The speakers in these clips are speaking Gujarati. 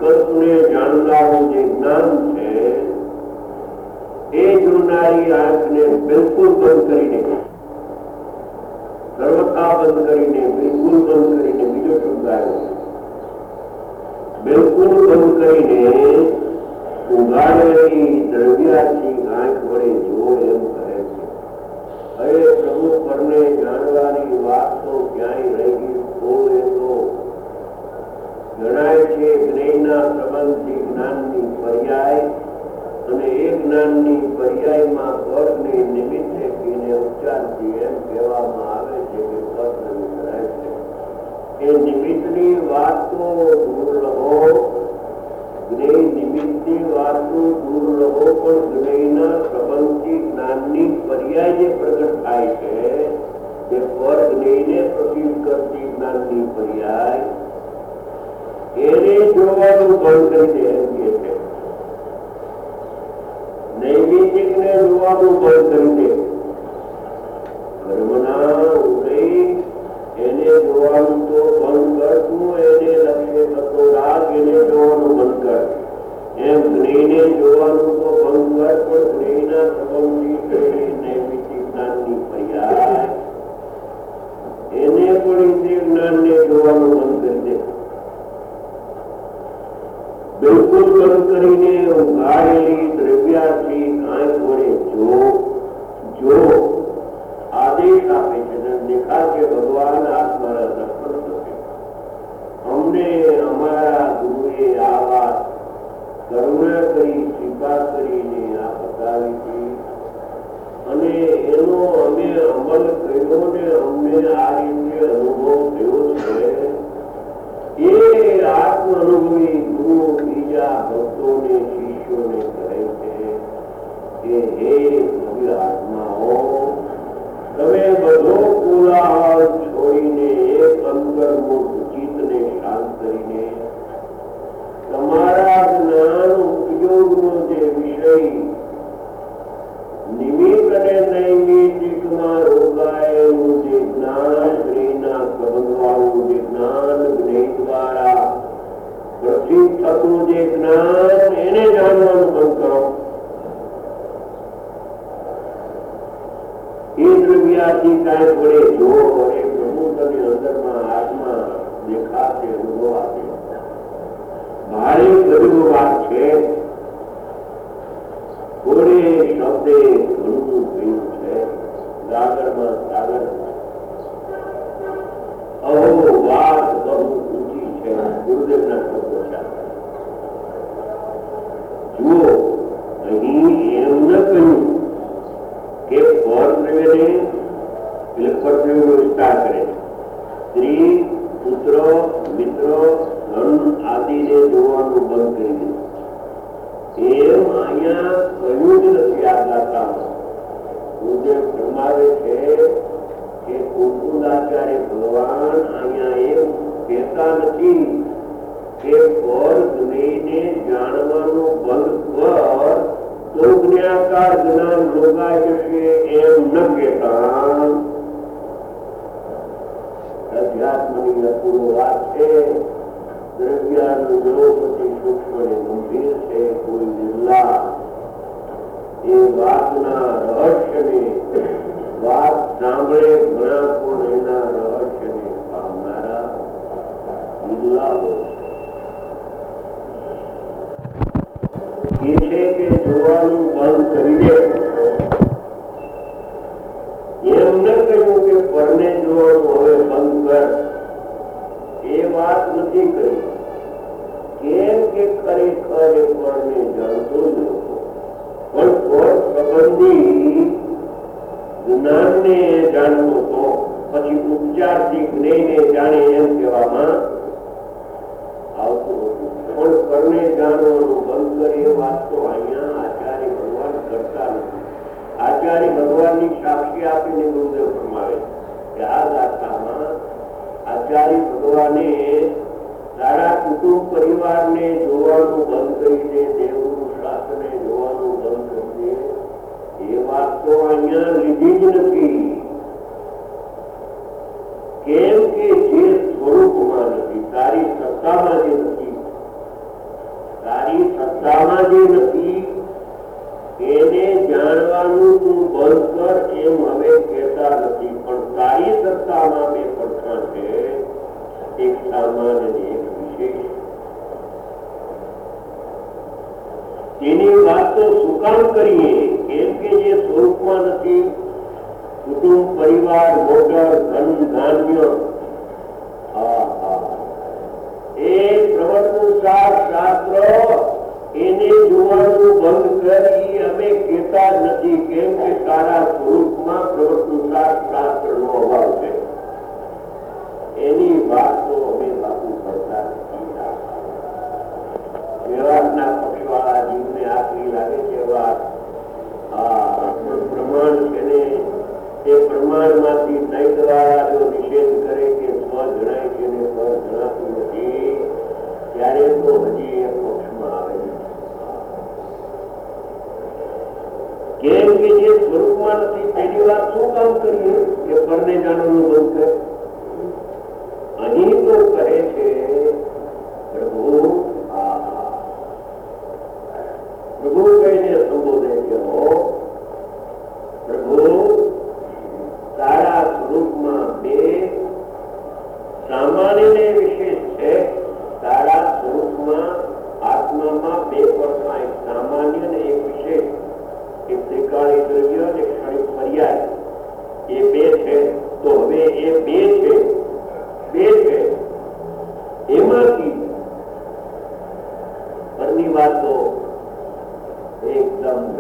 વિકલ્પને જાણનારું જે જ્ઞાન છે એ જોનારી આંખને બિલકુલ બંધ કરીને, સર્વથા બંધ કરીને, બિલકુલ બંધ કરીને, બીજો શબ્દ આવ્યો, બિલકુલ બંધ કરીને ઉઘાડેલી દ્રવ્યાથી આંખ વડે જો એમ કહે છે. હવે પ્રભુ પરને જાણવાની વાત તો ક્યાંય રહી ગઈ તો એ તો જણાય છે જ્ઞેયના સંબંધથી જ્ઞાનની પર્યાય, અને એ જ્ઞાનની પર્યાયમાં પદને નિમિત્તે કીને ઉચ્ચારથી એમ કહેવામાં આવે છે કે પદ નિમિત્ત રહે છે. એ નિમિત્તની વાત તો દૂર રહો, જ્ઞેય નિમિત્તની વાત તો દૂર રહો, પણ જ્ઞેયના સંબંધથી જ્ઞાનની પર્યાય જે પ્રગટ થાય છે તે પર જ્ઞેયને પ્રતિત કરતી જ્ઞાનની પર્યાય એને જોવાનું બંધ કરી દે એમ કે છે. નૈમિતિકને જોવાનું બંધ કરી દે, કર્મના ઉદય એને જોવાનું તો બંધ કરતું, એને લક્ષ્ય થતો રાગ એને જોવાનું બંધ કર. એમ જ્ઞેયને જોવાનું તો બંધ કર, પણ જ્ઞેયના સંબંધી નૈમિતિક જ્ઞાનની પર્યાય એને પણ ઇન્દ્રિય જ્ઞાનને જોવાનું બંધ કરી દે. બિલકુલ બંધ કરીને ઉઘાડેલી દ્રવ્યાથી આંખ વડે જો આદેશ આપે છે. દેખા કે ભગવાન આત્મા દર્શન થશે. અમને અમારા ગુરુએ આ વાત કરુણા કરી, સ્વીકાર કરીને આ બતાવી હતી, અને એનો અમે અમલ કર્યો ને અમને આ રીતે અનુભવ થયો છે. એ આત્મ અનુભવી ગુરુ બીજા ભક્તોને, શિષ્યોને કહે છે કે હે ભવ્ય આત્માઓ, તમે બધો કોલાહલ છોડીને એક અંતર્મુખ ચિત્તને શાંત કરીને તમારા જ્ઞાન ઉપયોગનો જે વિષય નિમિત્ત અને નૈમિતિકમાં રોકાયેલું જે જ્ઞાન, જ્ઞેયના સંબંધવાળું જે જ્ઞાન, જ્ઞેય દ્વારા પ્રસિદ્ધ થતું જે જ્ઞાન, એને જાણવાનું બંધ કરો. એ દ્રવ્યાથી કાંઈ વડે જો વડે પ્રભુ તને અંદરમાં આત્મા દેખાશે, અનુભવ આપે. ભારે ગરીબ વાત છે. થોડે શબ્દે ઘણું થયું છે. સાગરમાં સાગર અહો વાત બહુ ઊંચી છે. ગુરુદેવના શબ્દો છે. જુઓ, અહીં એમ ન કહ્યું કે પરદ્રવ્યને એટલે પરદ્રવ્ય વિસ્તાર કરે, સ્ત્રી, પુત્ર, મિત્રો, ધન આદિને જોવાનું બંધ કરી દે. એમ અહીંયા કહ્યું જ નથી. આ દાતામાં ગુરુદેવ ફરમાવે છે કે કુલકુલાચાર્ય ભગવાન અહીંયા એમ કહેતા નથી કે પર જ્ઞેયને જાણવાનું બંધ કર તો જ્ઞાકાર જ્ઞાન રોકાઈ જશે, એમ ન કહેતા. અધ્યાત્મની અપૂર્વ વાત છે. દ્રવ્યાનું દ્રૌપદી સૂક્ષ્મ ને ગંભીર છે, કોઈ નિર્લા એ વાતના રહસ્યને વાત સાંભળે ઘણા પણ એના રહસ્યને પામનારા નિર્લા એ છે કે જોવાનું બંધ કરી દે. એમ ન કહ્યું કે પરને જોવાનું હવે બંધ કર, એ વાત નથી કરી. કેમ કે ખરેખર એ પરને જાણતો જ નહોતો, પણ પર સંબંધી જ્ઞાનને જાણતો હતો. પછી ઉપચારથી જ્ઞેયને જાણે એમ કહેવામાં આવતું હતું. પણ પરને જાણવાનું બંધ કરી એ વાત તો અહીંયા આચાર્ય ભગવાન કરતા નથી. આચાર્ય ભગવાનની સાક્ષી આપીને ગુરુદેવ ફરમાવે કે આ ગાથામાં આચાર્ય ભગવાને સારા કુટુંબ પરિવારને જોવાનું બંધ કરી દે, દેવનું શાસ્ત્રને જોવાનું બંધ કરી દે, એ વાત તો અહીંયા લીધી જ નથી. કેમ કે જે સ્વરૂપમાં નથી, તારી સત્તામાં જે નથી, સત્તામાં જે નથી એને જાણવાનું તું બંધ કર એમ હવે કહેતા નથી, પણ તારી સત્તામાં બે પડખા છે, એક સામાન્ય અને એક વિશેષ. એની વાત તો શું કામ કરીએ? કેમ કે જે સ્વરૂપમાં નથી, કુટુંબ પરિવાર મોટર ધન ધાન્ય એ પ્રવર્તન શાસ્ત્ર એને જોવાનું બંધ કરી અમે કહેતા નથી, કેમ કે તારા સ્વરૂપમાં પ્રવર્તન શાસ્ત્ર નો અભાવ છે. એની વાત તો અમે લાગુ કરતા નથી. વ્યવહારના પક્ષવાળા જીવને આખરી લાગે છે વાત પ્રમાણ છે ને તે પ્રમાણમાંથી નહીં દ્વારા જો નિષેધ કરે કે સ્વ જણાય છે ને સ્વ જણાતું નથી, ત્યારે તો હજી એ પક્ષમાં આવે છે. કેમ કે જે સ્વરૂપમાં નથી તેની વાત શું કામ કરીએ કે પરને જાણવાનું બંધ કરે? અહીં તો કહે છે પ્રભુ પ્રભુ કહીને સંબોધે છે, પ્રભુ તારા સ્વરૂપમાં બે સામાન્ય ને વિશેષ છે. તારા સ્વરૂપમાં આત્મામાં બે પડખા, એક સામાન્ય ને એક વિશેષ, એક ત્રિકાળી દ્રવ્ય અને ક્ષણિક પર્યાય, એ બે છે. તો હવે એ બે છે એમાંથી પરની વાતો એકદમ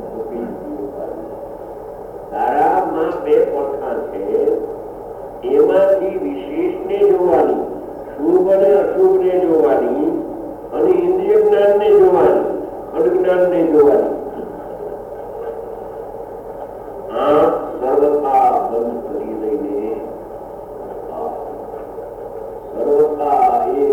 તારામાં બે પડખા છે, એમાંથી વિશેષને જોવાની, શુભ અને અશુભ ને જોવાની, અને ઇન્દ્રિય જ્ઞાન ને જોવાની, અજ્ઞાન ને જોવાની. આ સર્વતા બંધ કરી દઈને સર્વતા એ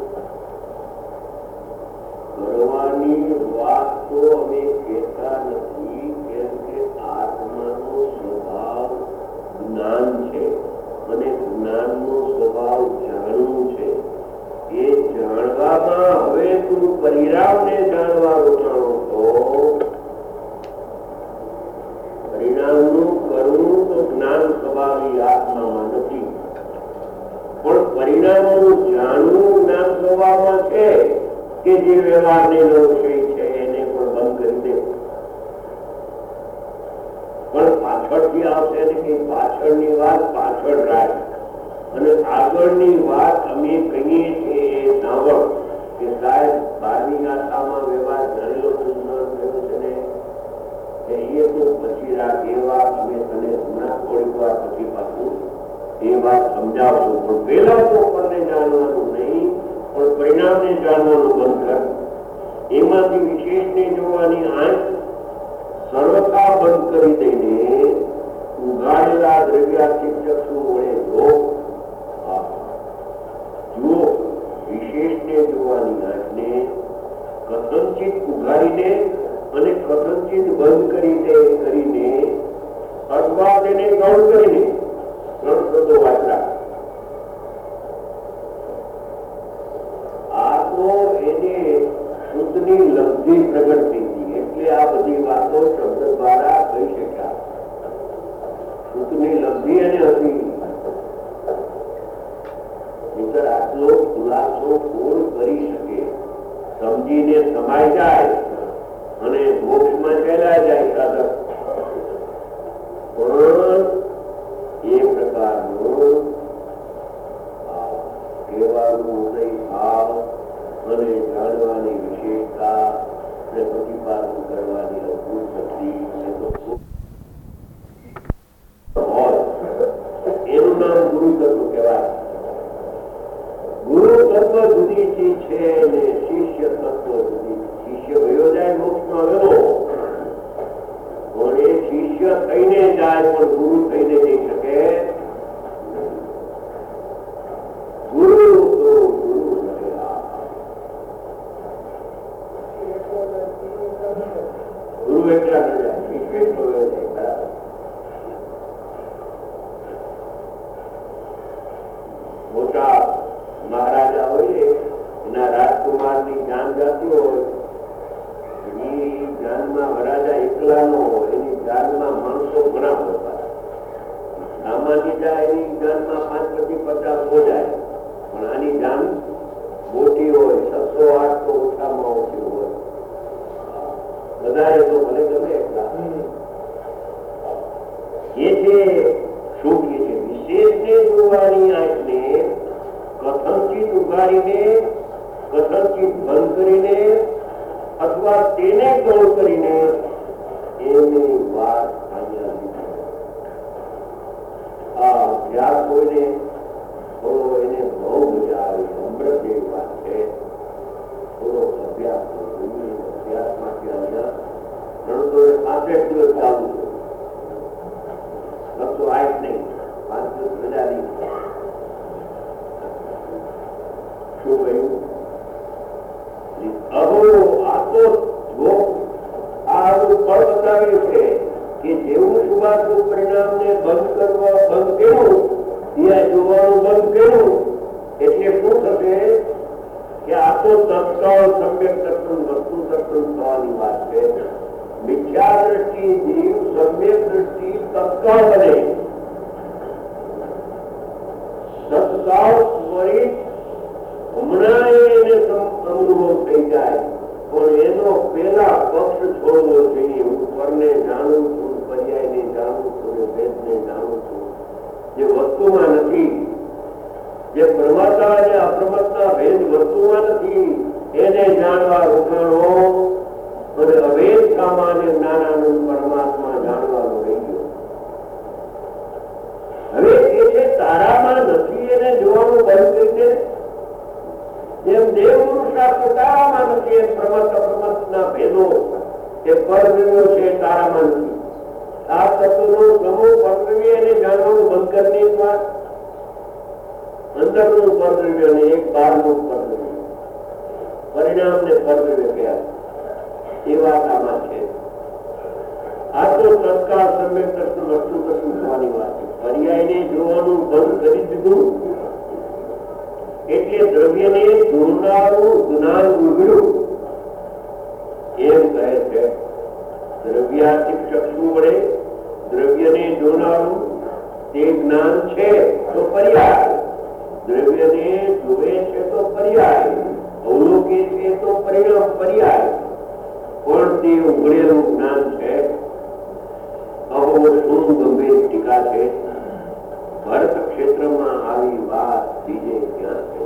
કરવાની વાત તો અમે કહેતા નથી, કેમ કે આત્માનો સ્વભાવ જ્ઞાન છે અને જ્ઞાનનો સ્વભાવ જાણવું છે. એ જાણવામાં હવે તું પરિણામને જાણવા રોકાણો તો પરિણામનું કરવું તો જ્ઞાન સ્વભાવી આત્મામાં નથી, પણ પરિણામનું જાણવું જ્ઞાન સ્વભાવમાં છે કે જે વ્યવહારને વિષય છે એને પણ બંધ કરી દે. પણ પાછળથી આવશે ને કે પાછળની વાત પાછળ રાખ અને આગળની વાત અમે કહીએ છીએ એ સાંભળ કે સાહેબ 12મી ગાથામાં વ્યવહાર જાણેલો થયો છે ને એ તો પછી રાખ. એ વાત અમે તને હમણાં થોડીક વાર પછી પાછું એ વાત સમજાવશું, પણ પેલા તો આપણને જાણવાનું નહીં પણ પરિણામને જાણવાનું બંધ કર. એમાંથી વિશેષને જોવાની આંખ સર્વતા બંધ કરી દઈને ઉઘાડેલા દ્રવ્યાર્થિક ચક્ષુ વડે જુઓ. વિશેષને જોવાની આંખને કથનચિત ઉઘાડીને અને કથનચિત બંધ કરીને અથવા તેને ગૌણ કરીને 3 શબ્દો વાંચરા. આ તો એને શુદ્ધની લબ્ધિ પ્રગટ થઈ હતી, એટલે આ બધી વાતો શબ્દ દ્વારા કહી શક્યા. શુદ્ધની લબ્ધિ અને હતી નહીંતર આટલો ખુલાસો કોણ કરી શકે? સમજીને સમાઈ જાય અને મોક્ષમાં ચલાય જાય સાધક, પણ એ પ્રકારનું કહેવાનું ઉદય ભાવ અને જાણવાની વિશેષતા અને પ્રતિપાદન કરવાની અદભુત શક્તિ એનું નામ ગુરુ તત્વ કહેવાય. ગુરુ તત્વ જુદી ચીજ છે અને શિષ્ય તત્વ જુદી. શિષ્ય વયો જાય મોક્ષમાં ગયો, પણ એ શિષ્ય થઈને જાય પણ ગુરુ થઈને જઈ શકે. ગુરુ તો ગુરુ ગુરુ એટલા ન જાય, શિષ્ય એટલો જાય. મોટા મહારાજા હોય એના રાજકુમારની જાન જતી હોય એની જાનમાં વરાજા એકલા નો હોય, એની જાનમાં માણસો ઘણા હોય. સામાન્ય જાય એની જાનમાં 5 પછી 50 હો જાય, પણ આની જાન મોટી હોય, 600-800 ઓછામાં ઓછી હોય. વધારે તો ભલે ગમે એટલા. એ છે શું કે છે, વિશેષને જોવાની આંખને કથનચિત ઉગાડીને, કથનચિત બંધ કરીને અથવા તેને ગૌણ કરીને એની વાત જ્યાં કોઈને એને બહુ મજા આવે, અમૃત જેવી વાત છે. થોડો અભ્યાસ અભ્યાસમાંથી અહીંયા 365 દિવસ ચાલુ છે. રસ્તો આ જ નહીં, 5 દિવસ રજા નહીં. શું કહ્યું? આ તો ફળ બતાવ્યું છે કે જેવું શુભાશુભ પરિણામને બંધ કર્યું, ત્યાં જોવાનું બંધ કર્યું, એટલે શું થશે કે આ તો તત્કાળ સમ્યક દર્શન, વસ્તુ દર્શન થવાની વાત છે. મિથ્યા દ્રષ્ટિ જીવ, સમ્યક દ્રષ્ટિ તત્કાળ બને. તત્કાળ ત્વરિત હમણાં એને અનુભવ થઈ જાય, પણ એનો પેલા પક્ષ છોડવો જોઈએ. હું પરને જાણું છું, પર્યાયને જાણું છું, ભેદને જાણું છું. જે વસ્તુમાં નથી, જે પ્રમાતા અને અપ્રમતના ભેદ વસ્તુમાં નથી, એને જાણવા રોકાણો અને અભેદ સામાન્ય જ્ઞાનાનંદ પરમાત્મા જાણવાનો રહી ગયો. હવે એ જે તારામાં નથી એને જોવાનું બંધ કરીને, જેમ દેવ પુરુષના પોતામાં નથી, એ પ્રમત અપ્રમતના ભેદો એ પરદ્રવ્યો છે તારામાં નથી. આ તત્વનો સમૂહ પરદ્રવ્ય એને જાણવાનું બંધ કરીને એક વાત અંદરનું પરદ્રવ્ય અને એક બહારનું પરદ્રવ્ય, પરિણામને પરદ્રવ્ય કહેવાય. એ વાત આમાં છે. આ તો તત્કાળ સમ્યક દર્શન, વસ્તુ દર્શન થવાની વાત છે. પર્યાયને જોવાનું બંધ કરી દીધું એટલે દ્રવ્યને જોનારું જ્ઞાન ઉઘડ્યું. એમ કહે છે દ્રવ્યાતીત ચક્ષુ વડે દ્રવ્યને જોનારું તે જ્ઞાન છે તો પર્યાય, દ્રવ્યને જોવે છે તો પર્યાય, અવલોકે છે તો પરિણામ પર્યાય. પણ તે ઉઘડેલું જ્ઞાન છે. અહો શું ગંભીર ટીકા છે. ભરત ક્ષેત્રમાં આવી વાત બીજે ક્યાં છે?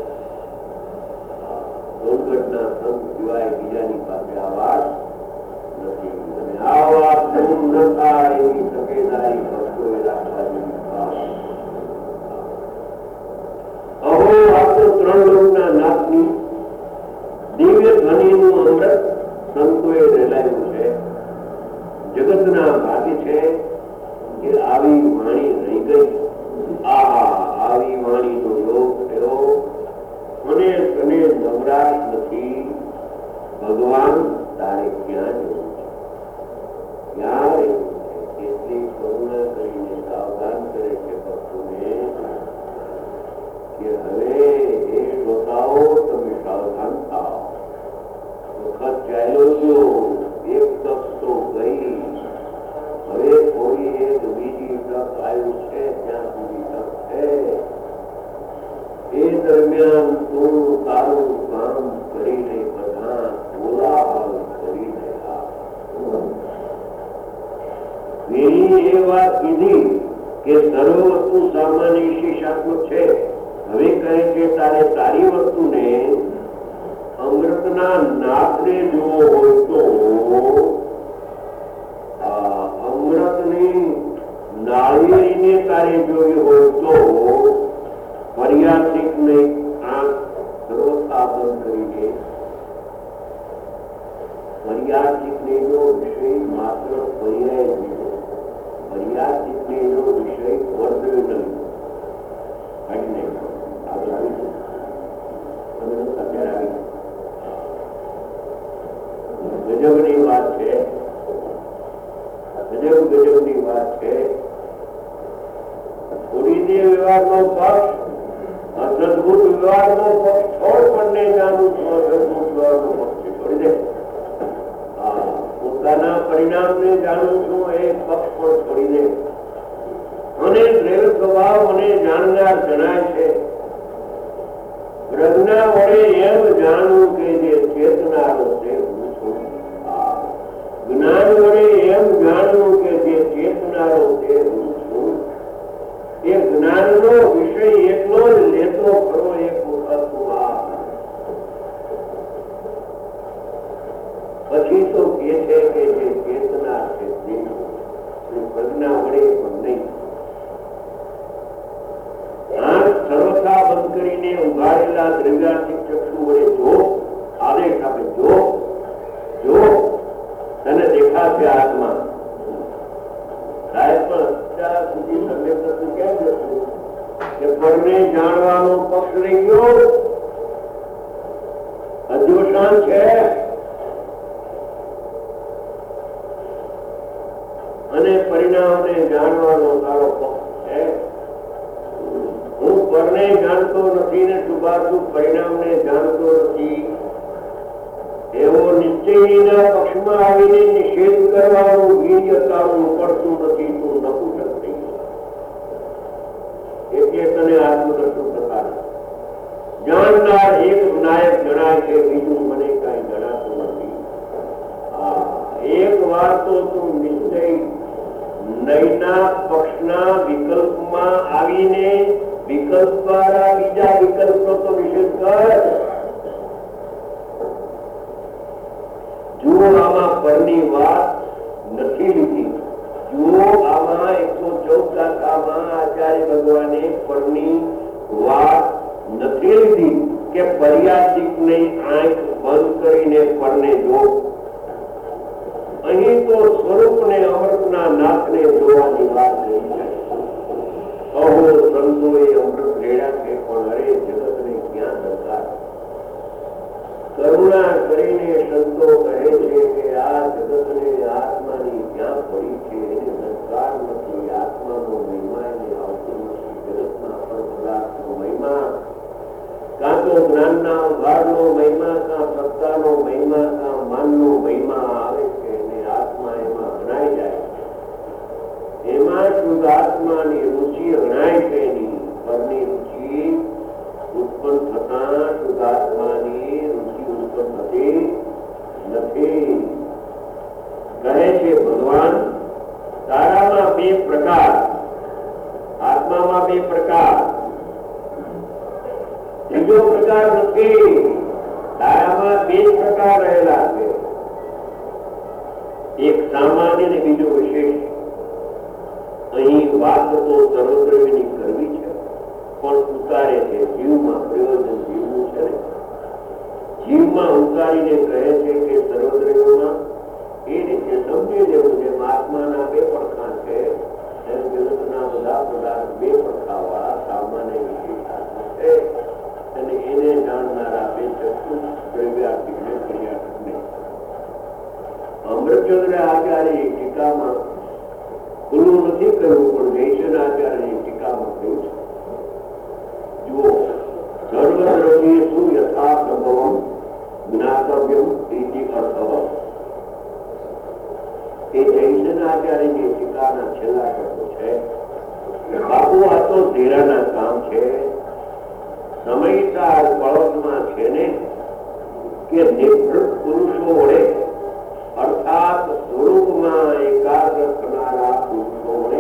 દુર્ઘટના સંત સિવાય બીજાની પાસે આ વાત નથી. અને આ વાત દૂર ન થાય એવી તકેદારી ભક્તોએ રાખવાની. અહો આ તો 3 લોકના નાથની દિવ્ય ધ્વનિનું અમૃત સંતોએ રેલાયું છે. જગતના ભાગ્ય છે કે આવી વાણી રહી ગઈ. આવી વાણીનો યોગ થયો અને તને નવરાશ નથી. ભગવાન તારે ક્યાં જવું છે, ક્યાં રહેવું છે? એટલી કરુણા કરીને સાવધાન કરે છે ભક્તોને કે હવે એ શ્રોતાઓ તમે સાવધાન થાઓ. વખત ચાલ્યો ગયો, એક તક તો ગઈ, હવે કોઈ એક બીજી તક આવ્યું છે. ત્યાં સુધી તક છે. એ દરમિયાન તું તારું કામ કરીને બધા બોલાહાલ કરી રહ્યા. એ વાત કીધી કે સર્વ વસ્તુ સામાન્ય વિશેષાત્મક છે. હવે કહે છે તારે તારી વસ્તુને અમૃતના નાથને જોવો હોય તો અમૃતની નાળિયેરીને તારે જોયું હોય તો પર્યાસિકને આંખ સર્વથા બંધ કરીને પર્યાસિકનો વિષય માત્ર પર્યાય લીધો, પર્યાસિકનો વિષય વર્ધ્યો ન લીધો. કાઢી નાખ્યો. આગળ આવીશું અત્યારે આવી ગજબની વાત છે. ગજબની વાત છે. થોડી દે વિવાદનો પક્ષ, અદભુત વિવાદનો પક્ષ છોડ, પણ નહીં જાણું છું અદભુત વિવાદનો પક્ષ છે. છોડી દે. હા, પરિણામને જાણું છું એ પક્ષ પણ છોડી દે અને દ્રવ્ય સ્વભાવ મને જાણનાર જણાય છે. પ્રજ્ઞા વડે એમ જાણવું કે જે ચેતનારો છે હું છું. જ્ઞાન વડે એમ જાણવું કે જે ચેતનારો છે હું છું. એ જ્ઞાનનો વિષય એટલો જ લેતો ખરો એક વખત પછી તો કે છે કે જે ચેતના છે પ્રજ્ઞા વડે પણ નહીં. આંખ સર્વથા બંધ કરીને ઉઘાડેલા દ્રવ્યાત્મિક ચક્ષુ વડે જો આદેશ આપે જો તને દેખાશે આત્મા. સાહેબ પણ અત્યાર સુધી તમે પ્રશ્ન કેમ જશું કે પરને જાણવાનો પક્ષ રહી ગયો, અજોશાન છે અને પરિણામને જાણવાનો તારો પક્ષ છે. હું પરને જાણતો નથી ને શુભાશુભ પરિણામને જાણતો નથી એવો નિશ્ચયના પક્ષમાં આવીને નિષેધ કરવાનું વીર્ય તારું પડતું નથી. તું નપુસક થઈ એટલે તને આત્મદર્શન થતા જાણનાર એક નાયક જણાય છે, બીજું મને કઈ જણાતું નથી. એક વાર તો તું નિશ્ચય નયના પક્ષના વિકલ્પમાં આવીને વિકલ્પ દ્વારા બીજા વિકલ્પનો તો નિષેધ કર. જુઓ આમાં પરની વાત નથી લીધી. જુઓ આમાં 114 ગાથામાં આચાર્ય ભગવાને પરની વાત નથી લીધી કે પર્યાદિકની આંખ બંધ કરીને પરને જો. અહીં તો સ્વરૂપને અમૃતના નાથને જોવાની વાત રહી છે. અહો સંતોએ અમૃત રેડા છે પણ અરે જગતને ક્યાં દરકાર. કરુણા કરીને સંતો કહે છે કે આ જગતને આત્માની ક્યાં પડી છે એને દરકાર નથી. આત્માનો મહિમા એને આવતો નથી. જગતના પર પદાર્થનો મહિમા કાં તો જ્ઞાનના ઉઘાડનો મહિમા, કાં સત્તાનો મહિમા, કાં માનનો મહિમા આવે છે અને આત્મા એમાં હણાઈ જાય. એમાં શુદ્ધ આત્માની રુચિ હણાય છે. એની પરની રુચિ ઉત્પન્ન થતા શુદ્ધ આત્માની રુચિ ઉત્પન્ન થતી નથી. કહે છે ભગવાન તારામાં બે પ્રકાર, આત્મામાં બે પ્રકાર, ત્રીજો પ્રકાર નથી. તારામાં બે પ્રકાર રહેલા છે, એક સામાન્ય ને બીજો વિશેષ. અહીં વાત તો સર્વદ્રવ્યની કરવી છે પણ ઉતારે છે જીવમાં. પ્રયોજન જીવનું છે ને, જીવમાં ઉતારીને કહે છે કે સર્વદ્રવ્યોમાં એ રીતે સમજી લેવું. જેમ આત્માના બે પડખા છે એમ જગતના બધા પદાર્થ બે પડખાવાળા સામાન્ય વિશેષ છે અને એને જાણનારા બે ચક્ષુ દ્રવ્યાત્મિક ને ક્રિયાત્મક ને. અમૃતચંદ્ર આચાર્ય ટીકામાં ખુલ્લું નથી કહ્યું પણ જયશન આચાર્યની ટીકામાં કહ્યું છે. જુઓ સર્વદ્રવ્ય શું યથાર્થ ભવમ જ્ઞાતવ્યમ ઇતિ અર્થવ. એ જયશન આચાર્યની ટીકાના છેલ્લા શબ્દો છે. બાપુ આ તો ધીરાના કામ છે. સમયસાર પડોશમાં છે ને કે નિવૃત્ત પુરુષો વડે અર્થાત સ્વરૂપમાં એકાગ્ર થનારા પુરુષો વડે,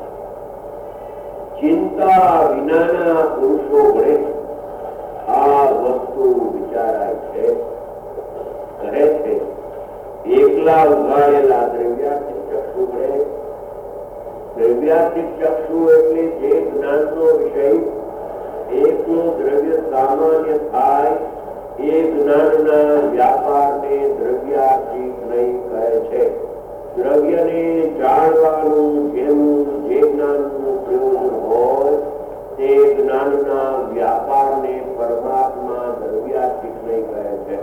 ચિંતા વિનાના પુરુષો વડે આ વસ્તુ વિચારાય છે. કહે છે એકલા ઉઘાડેલા દ્રવ્યાત્મિક ચક્ષુ વડે. દ્રવ્યાત્મિક ચક્ષુ એટલે જે જ્ઞાનનો વિષય એકનો દ્રવ્ય સામાન્ય થાય એ જ્ઞાનના વ્યાપારને દ્રવ્યાત્મિક નહીં કહે છે. દ્રવ્યને જાણવાનું જેનું જે જ્ઞાનનું પ્રયોજન હોય તે જ્ઞાનના વ્યાપારને પરમાત્મા દ્રવ્યાત્મિક નહીં કહે છે.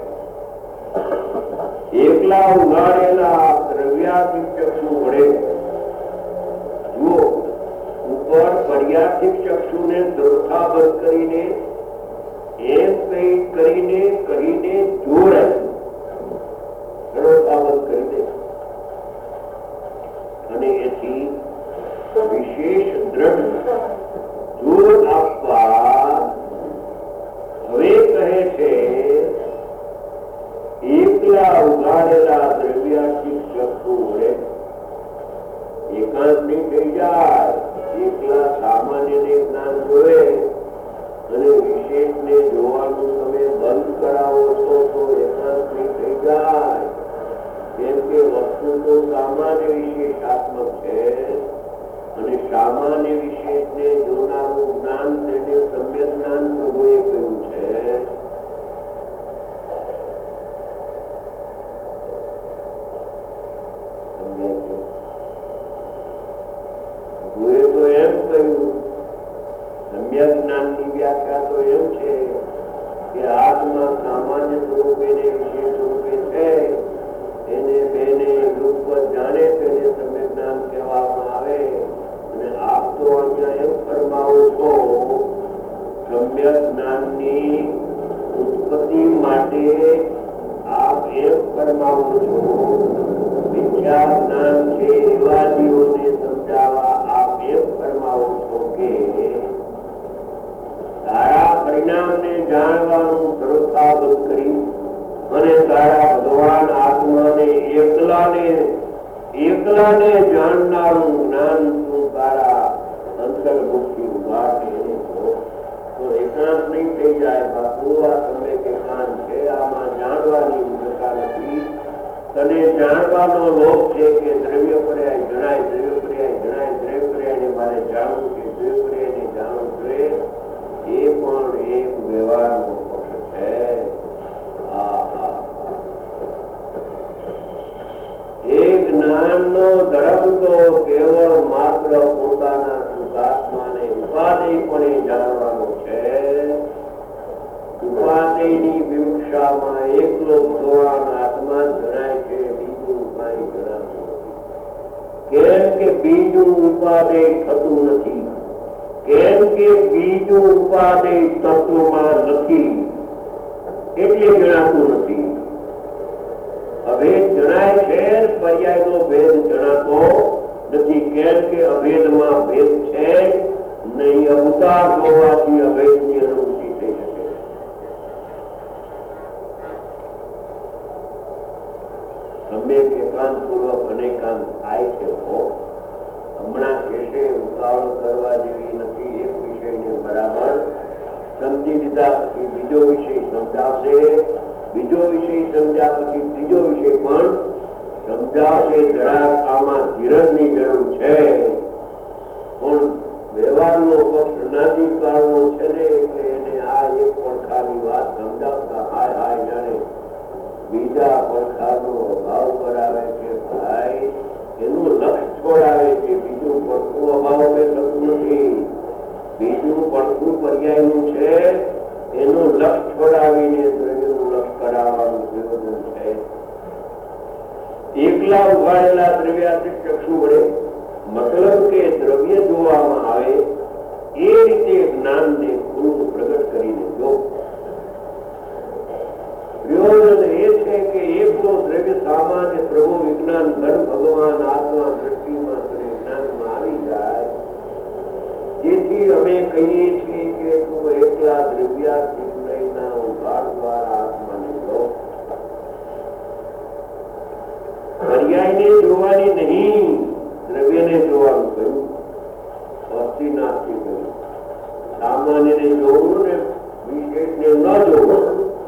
એકલા ઉઘાડેલા દ્રવ્યાત્મિક ચક્ષુ વડે જુઓ ઉપર પર્યાત્મિક ચક્ષુને સર્વથા બંધ કરીને એમ કઈ કહીને જોડે સર્વથા બંધ કરી દે. એકલા ઉઘાડેલા દ્રવ્યાતીત ચક્ષુ વડે એકાંત ની થઈ જાય. એકલા સામાન્ય ને જ્ઞાન જોવે અને વિશેષ ને જોવાનું તમે બંધ કરાવો છો તો એકાંત ની થઈ જાય. કેમ કે વસ્તુ તો સામાન્ય વિશેષાત્મક છે અને સામાન્ય વિશેષ ને જોનારું જ્ઞાન તેને સમ્યક જ્ઞાન પ્રભુએ કહ્યું છે. પ્રભુએ તો એમ કહ્યું, સમ્યક જ્ઞાન ની વ્યાખ્યા તો એમ છે કે આત્મા સામાન્ય સ્વરૂપે ને વિશેષ સ્વરૂપે છે એને બેને રૂપવત જાણે તેને સમ્યક જ્ઞાન કહેવામાં આવે. અને આપ તો અહીંયા એમ ફરમાવો છો સમ્યક જ્ઞાનની ઉત્પત્તિ માટે આપ એમ ફરમાવો છો મિથ્યા જ્ઞાન છે એવા જીવોને સમજાવવા આપ એમ ફરમાવો છો કે તારા પરિણામને જાણવાનું સરળતા બંધ કરી અને તારા ભગવાન આત્માને એકલાને જાણનારું જ્ઞાન તું તારા અંતર્મુખથી ઉગાડે તો એકાંત નહીં થઈ જાય. બાપુ આ તમે એકાંત છે, આમાં જાણવાની ઉદ્ધતા નથી. તને જાણવાનો લોભ છે કે દ્રવ્ય પર્યાય જણાય, દ્રવ્ય પર્યાય જણાય, દ્રવ્ય પર્યાયને મારે જાણવું કે દ્રવ્ય પર્યાયને જાણવું જોઈએ. એ પણ એક વ્યવહારનો પક્ષ છે. એ જ્ઞાનનો ધર્મ તો કેવળ માત્ર પોતાના સુખાત્માને ઉપાદેયપણે જાણવાનો છે. ઉપાદેયની વિવક્ષામાં એકલો ભગવાન આત્મા જણાય છે, બીજું કાંઈ જણાતું નથી. કેમ કે બીજું ઉપાદેય થતું નથી, કેમ કે બીજું ઉપાદેય તત્વમાં નથી એટલે જણાતું નથી. અભેદ જણાય છે, પર્યાયનો ભેદ જણાતો નથી. કેમ કે અભેદમાં ભેદ છે નહીં. અવતાર હોવાથી અભેદની અનુભૂતિ થઈ શકે. સમ્યક એકાંત પૂર્વક અનેકાંત થાય છે. હમણાં કહેશે ઉતાવળ કરવા જેવી નથી. એક વિષયને બરાબર સમજી લીધા પછી બીજો વિષય સમજાવશે, બીજો વિષય સમજ્યા પછી ત્રીજો વિષય પણ સમજાવશે. જરાક આમાં ધીરજની જરૂર છે. પણ વ્યવહારનો પક્ષ અનાદિકાળનો છે ને એટલે એને આ એક પડખાની વાત સમજાવતા હાય હાય જાણે બીજા પડખાનો અભાવ કરાવે છે. ભાઈ એનું લક્ષ છોડાવે છે. બીજું પડખું અભાવ કે થતું નથી. બીજું પડખું પર્યાયનું છે એનું લક્ષ છોડાવીને દ્રવ્યનું લક્ષ કરાવવાનું પ્રયોજન છે. એકલા ઉઘાડેલા દ્રવ્યાતીત ચક્ષુ વડે મતલબ કે દ્રવ્ય જોવામાં આવે એ રીતે જ્ઞાનને ખૂબ પ્રગટ કરીને જો. પ્રયોજન એ છે કે એકલો દ્રવ્ય સામાન્ય પ્રભુ વિજ્ઞાન ધર્મ ભગવાન આત્મા દ્રષ્ટિમાં જ્ઞાનમાં આવી જાય. જેથી અમે કહીએ છીએ કે તું એકલા દ્રવ્યાતીત લઈના ઉઘાડ દ્વારા આત્માને જો. પર્યાયને જોવાની નહીં, દ્રવ્યને જોવાનું કહ્યું. અસ્થિનાથથી કહ્યું સામાન્યને જોવું ને વિશેષને ન જોવું.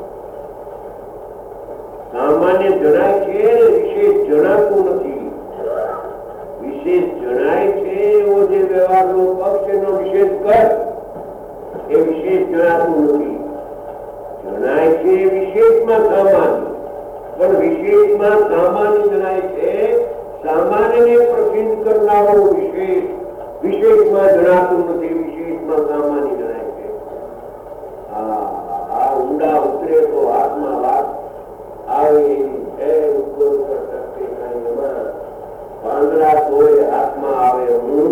સામાન્ય જણાય છે, વિશેષ જણાતું નથી. વિશેષ જણાય છે એવો જે વ્યવહારનો પક્ષ એનો વિશેષ કર એ વિશેષ જણાતું નથી. જણાય છે વિશેષમાં સામાન્ય, પણ વિશેષમાં સામાન્ય જણાય છે. સામાન્યને પ્રસિદ્ધ કરનારો વિશેષ વિશેષમાં જણાતું નથી, વિશેષમાં સામાન્ય જણાય છે. આ ઊંડા ઉતરે તો હાથમાં વાત આવે છે. ઉપર ઉપર ટકે કાંઈ એમાં પાંદડા તોય હાથમાં આવે હું.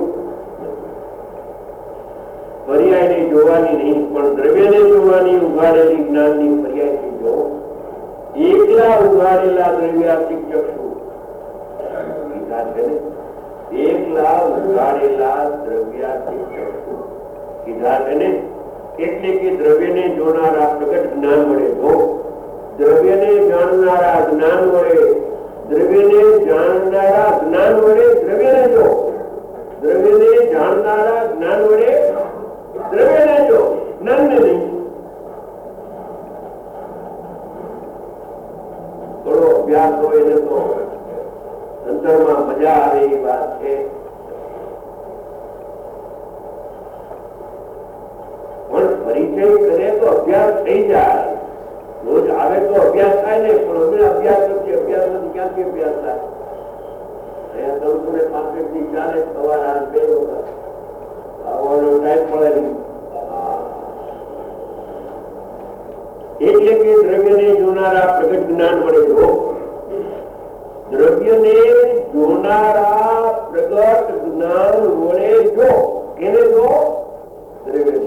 પર્યાયને જોવાની નહીં પણ દ્રવ્યને જોવાની ઉઘાડેલી જ્ઞાનની પર્યાયથી જો. એકલા ઉઘાડેલા દ્રવ્યાતીત ચક્ષુ કીધા છે ને, એકલા ઉઘાડેલા દ્રવ્યાતીત ચક્ષુ કીધા છે ને. એટલે કે દ્રવ્યને જોનારા પ્રગટ જ્ઞાન મળે જો. દ્રવ્યને જાણનારા જ્ઞાન અભ્યાસ હોય એને તો અંતરમાં મજા આવે એવી વાત છે. પણ પરિચય કરે તો અભ્યાસ થઈ જાય. રોજ આવે તો અભ્યાસ થાય ને, પણ અમે અભ્યાસ નથી, અભ્યાસ નથી, ક્યાંથી અભ્યાસ થાય? અહીંયા 365 ની ચાલે સવાર હાથ 2 વખત આવવાનો ટાઈમ મળે નહીં. એટલે કે દ્રવ્યને જોનારા પ્રગટ જ્ઞાન મળે. દ્રવ્યને જોનારા પ્રગટ જ્ઞાન મળે. જો કેને જો દ્રવ્યને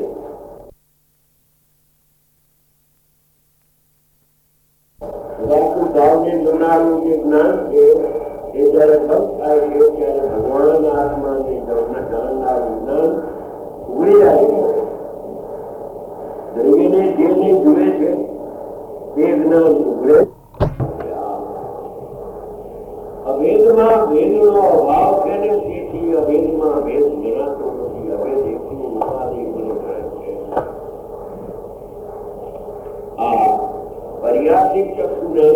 ભાવને જોનારું જે જ્ઞાન છે એ જયારે ભક્ત થાય છે ત્યારે ભગવાનના આત્માને જાણનારું જ્ઞાન ઉગડી જાય છે. દ્રવ્યને જેને જુએ છે તે જ્ઞાન ઉગડે. અભેદમાં ભેદનો અભાવ છે ને, તેથી અભેદમાં ભેદ જણાતો નથી. અભેદ એકની ઉપાધિ બની જાય છે. આ પર્યાસિક ચક્ષુને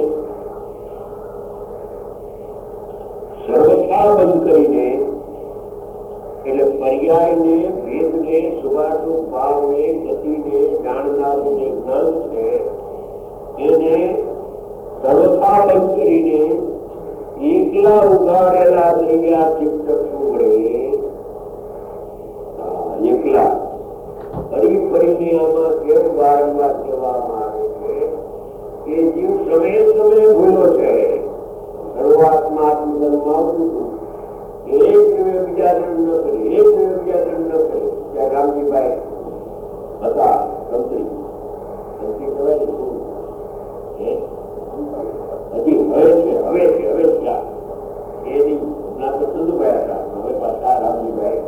સર્વથા બંધ કરીને, એટલે પર્યાયને, ભેદને, સુભાષ ભાવને, ગતિને જાણનારું જે જ્ઞાન છે એને સર્વથા બંધ કરીને એકલા ઉગાડેલા દ્રવ્યાતીત ચક્ષુ વડે એકલા ફરી ફરીને આમાં કેમ વારંવાર કહેવામાં આવે છે કે જીવ સમયે સમયે ભૂલો છે. શરૂઆતમાં આત્મજન્મમાં આવતું હતું, એક બીજા દંડ ન કરી, એક બીજા દંડ ન કરી. ત્યાં રામજીભાઈ હતા, મંત્રી કહેવાય ને, હજી હવે એની ના તો ચંદુભાઈ હતા, હવે પાછા રામજીભાઈ.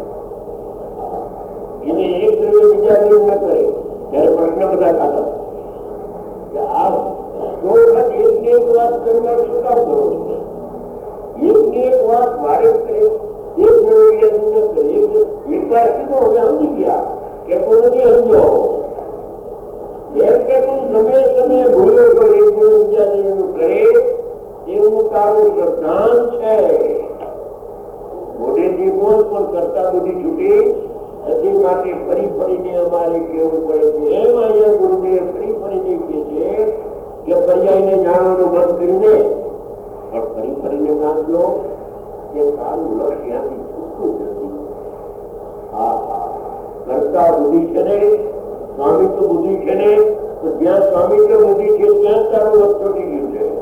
એને એક દ્રવ્ય બીજા દ્રવ્ય ન કરે ત્યારે પ્રશ્ન બધા ખાતા કે આ એકની એક વાત કરવા શું કામ કરો છો? એકની એક વાત વારે કરે, એક દ્રવ્ય ન કરે. એક વાર કીધું હવે સમજી ગયા કે કોઈ નથી સમજો એમ કે તું સમયે ભૂલો તો એક બીજા દ્રવ્ય કરે એવું તારું સિદ્ધાંત છે. મોઢેથી બોલ પણ કરતા બધી છૂટી નથી. માટે ફરી ફરીને અમારે કેવું પડે છે. એમ અહીંયા ગુરુદેવ ફરી ફરીને કહે છે કે પર્યાયને જાણવાનું બંધ કરીને પણ ફરી ફરીને માનજો કે સારું લક્ષ ત્યાંથી છૂટતું નથી. કરતા બુદ્ધિ છે ને, સ્વામિત્વ બુદ્ધિ છે ને, તો જ્યાં સ્વામિત્વ બુદ્ધિ છે ત્યાં તારું લક્ષ છૂટી ગયું છે.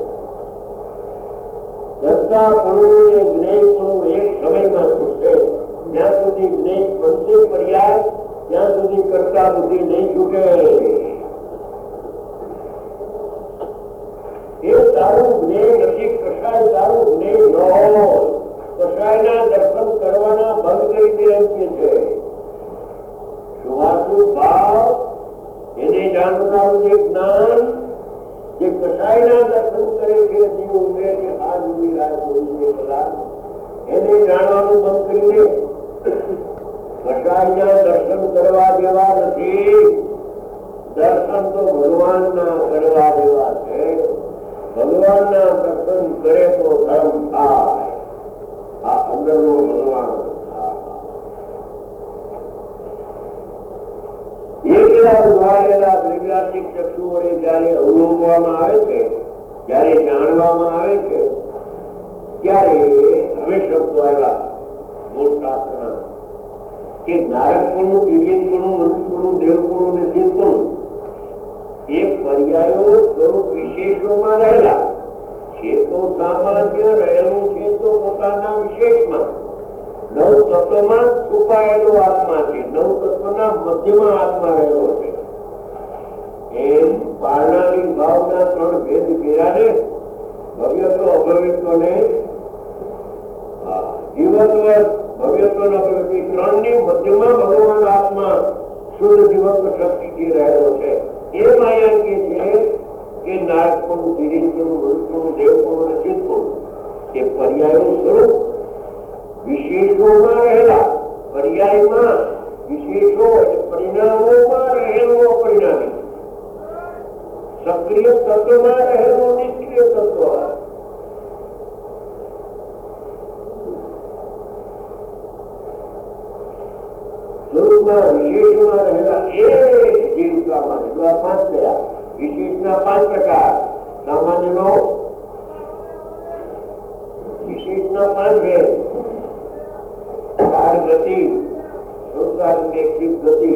દત્તાપણું અને જ્ઞેયપણું એક સમયમાં છૂટશે. જ્યાં સુધી જ્ઞેય બનશે પર્યાય ત્યાં સુધી કરતા બુદ્ધિ નહીં છૂટે. એ તારું જ્ઞેય નથી. કશાય તારું જ્ઞેય ન હોય. કશાયના દર્શન કરવાના બંધ કરી દે એમ કે છે. સુવાસુ ભાવ એને જાણનારું જે જ્ઞાન જે કસાયના દર્શન કરે છે, જીવ ઉમેર કે હાથ ઉમી રાત એને જાણવાનું બંધ કરીને કસાયના દર્શન કરવા દેવા નથી. દર્શન તો ભગવાનના કરવા દેવા છે. ભગવાનના દર્શન કરે તો ધર્મ થાય. આ અંદરનો ભગવાન એકલા ઉભારેલા દ્રવ્યાત્મિક ચક્ષુ વડે જયારે અવલોકવામાં આવે છે, જયારે જાણવામાં આવે છે, ત્યારે હવે શબ્દો આવ્યા મોટાના કે નારકપણું, દિવ્યપણું, મનુષ્યપણું, દેવપણું અને ચિંતપણું એ પર્યાયો સ્વરૂપ વિશેષોમાં રહેલા છે. તો સામાન્ય રહેલું છે તો પોતાના વિશેષમાં નવ તત્વમાં છુપાયેલો આત્મા છે. નવ તત્વના મધ્યમાં આત્મા રહેલો છે. એમ પારણાની ભાવના 3 ભેદ કર્યા ને, ભવ્યત્વ, અભવ્યત્વ ને જીવત્વ, ભવ્યત્વ ને અભવ્યત્વ, 3 ની મધ્યમાં ભગવાન આત્મા શુદ્ધ જીવત્વ શક્તિથી રહેલો છે. એમ અહીંયા કે છે કે નારકપણું, દિરીપણું, મનુષ્યપણું, દેવપણું અને ચિત્તપણું એ પર્યાયો સ્વરૂપ વિશેષોમાં રહેલા, પર્યાયમાં વિશેષો પરિણામોમાં રહેલો અપરિણામી, સક્રિય તત્વમાં રહેલો નિષ્ક્રિય તત્વ, જીવમાં વિશેષમાં રહેલા એક જીવિકામાં જેટલા 5 થયા. વિશેષના 5 પ્રકાર, સામાન્યનો વિશેષના 5 ભેદ. કાર ગતિ, સંસારની ગતિ,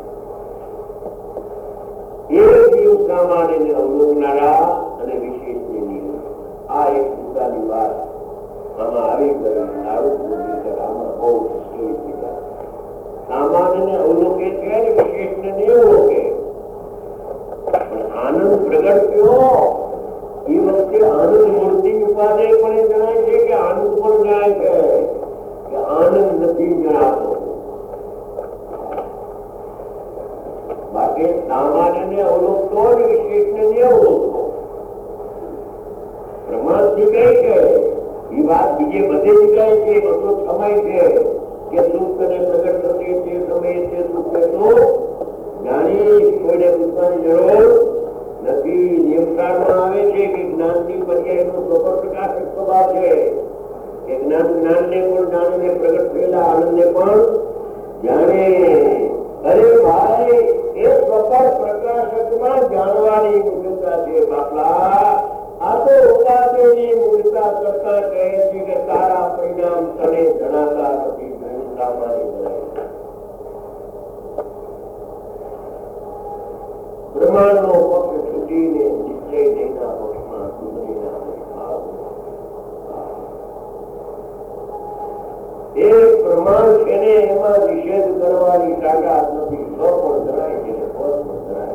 એક જીવ સામાન્ય અવલોકનારા અને વિશેષની નિયમ. આ એક મુદ્દાની વાત આમાં આવી ગઈ. આમાં બહુ મુશ્કેલ થઈ. સામાન્ય અવલોકે છે અને વિશેષને નહીં અવલોકે. પણ આનંદ પ્રગટ થયો એ વખતે આનંદ મૂર્તિ ઉપાધે પણ એ જણાય છે કે આનંદ પણ જણાય છે કે આનંદ નથી જણાતો. બાકી સામાન્ય અવલોકતો અને વિશેષને નહીં અવલોકતો. પ્રમાણથી કહે છે એ વાત બીજે બધે જગ્યાએ છે. બધો સમય છે કે સુખ અને પ્રગટ થશે તે સમયે તે સુખ તો જાણી કોઈને પૂછવાની જરૂર નથી. નિયમકારમાં આવે છે કે જ્ઞાનની પર્યાયનો સ્વભાવ પ્રકાશક સ્વભાવ છે કે જ્ઞાનને પણ જાણીને પ્રગટ થયેલા આનંદને પણ જાણે. અરે ભાઈ, એ સ્વભાવ પ્રકાશકમાં જાણવાની મૂળતા છે. બાપલા, આ તો ઉપાધિની મૂળતા કરતા કહે છે કે તારા પરિણામ તને જણાતા નથી. બ્રહ્માંડનો પક્ષ છૂટીને નિશ્ચય દેના પક્ષમાં સુધરીના પક્ષમાં એક પ્રમાણ છે ને એમાં નિષેધ કરવાની તાકાત નથી. સ્વ પણ ધરાય છે, પદ પણ ધરાય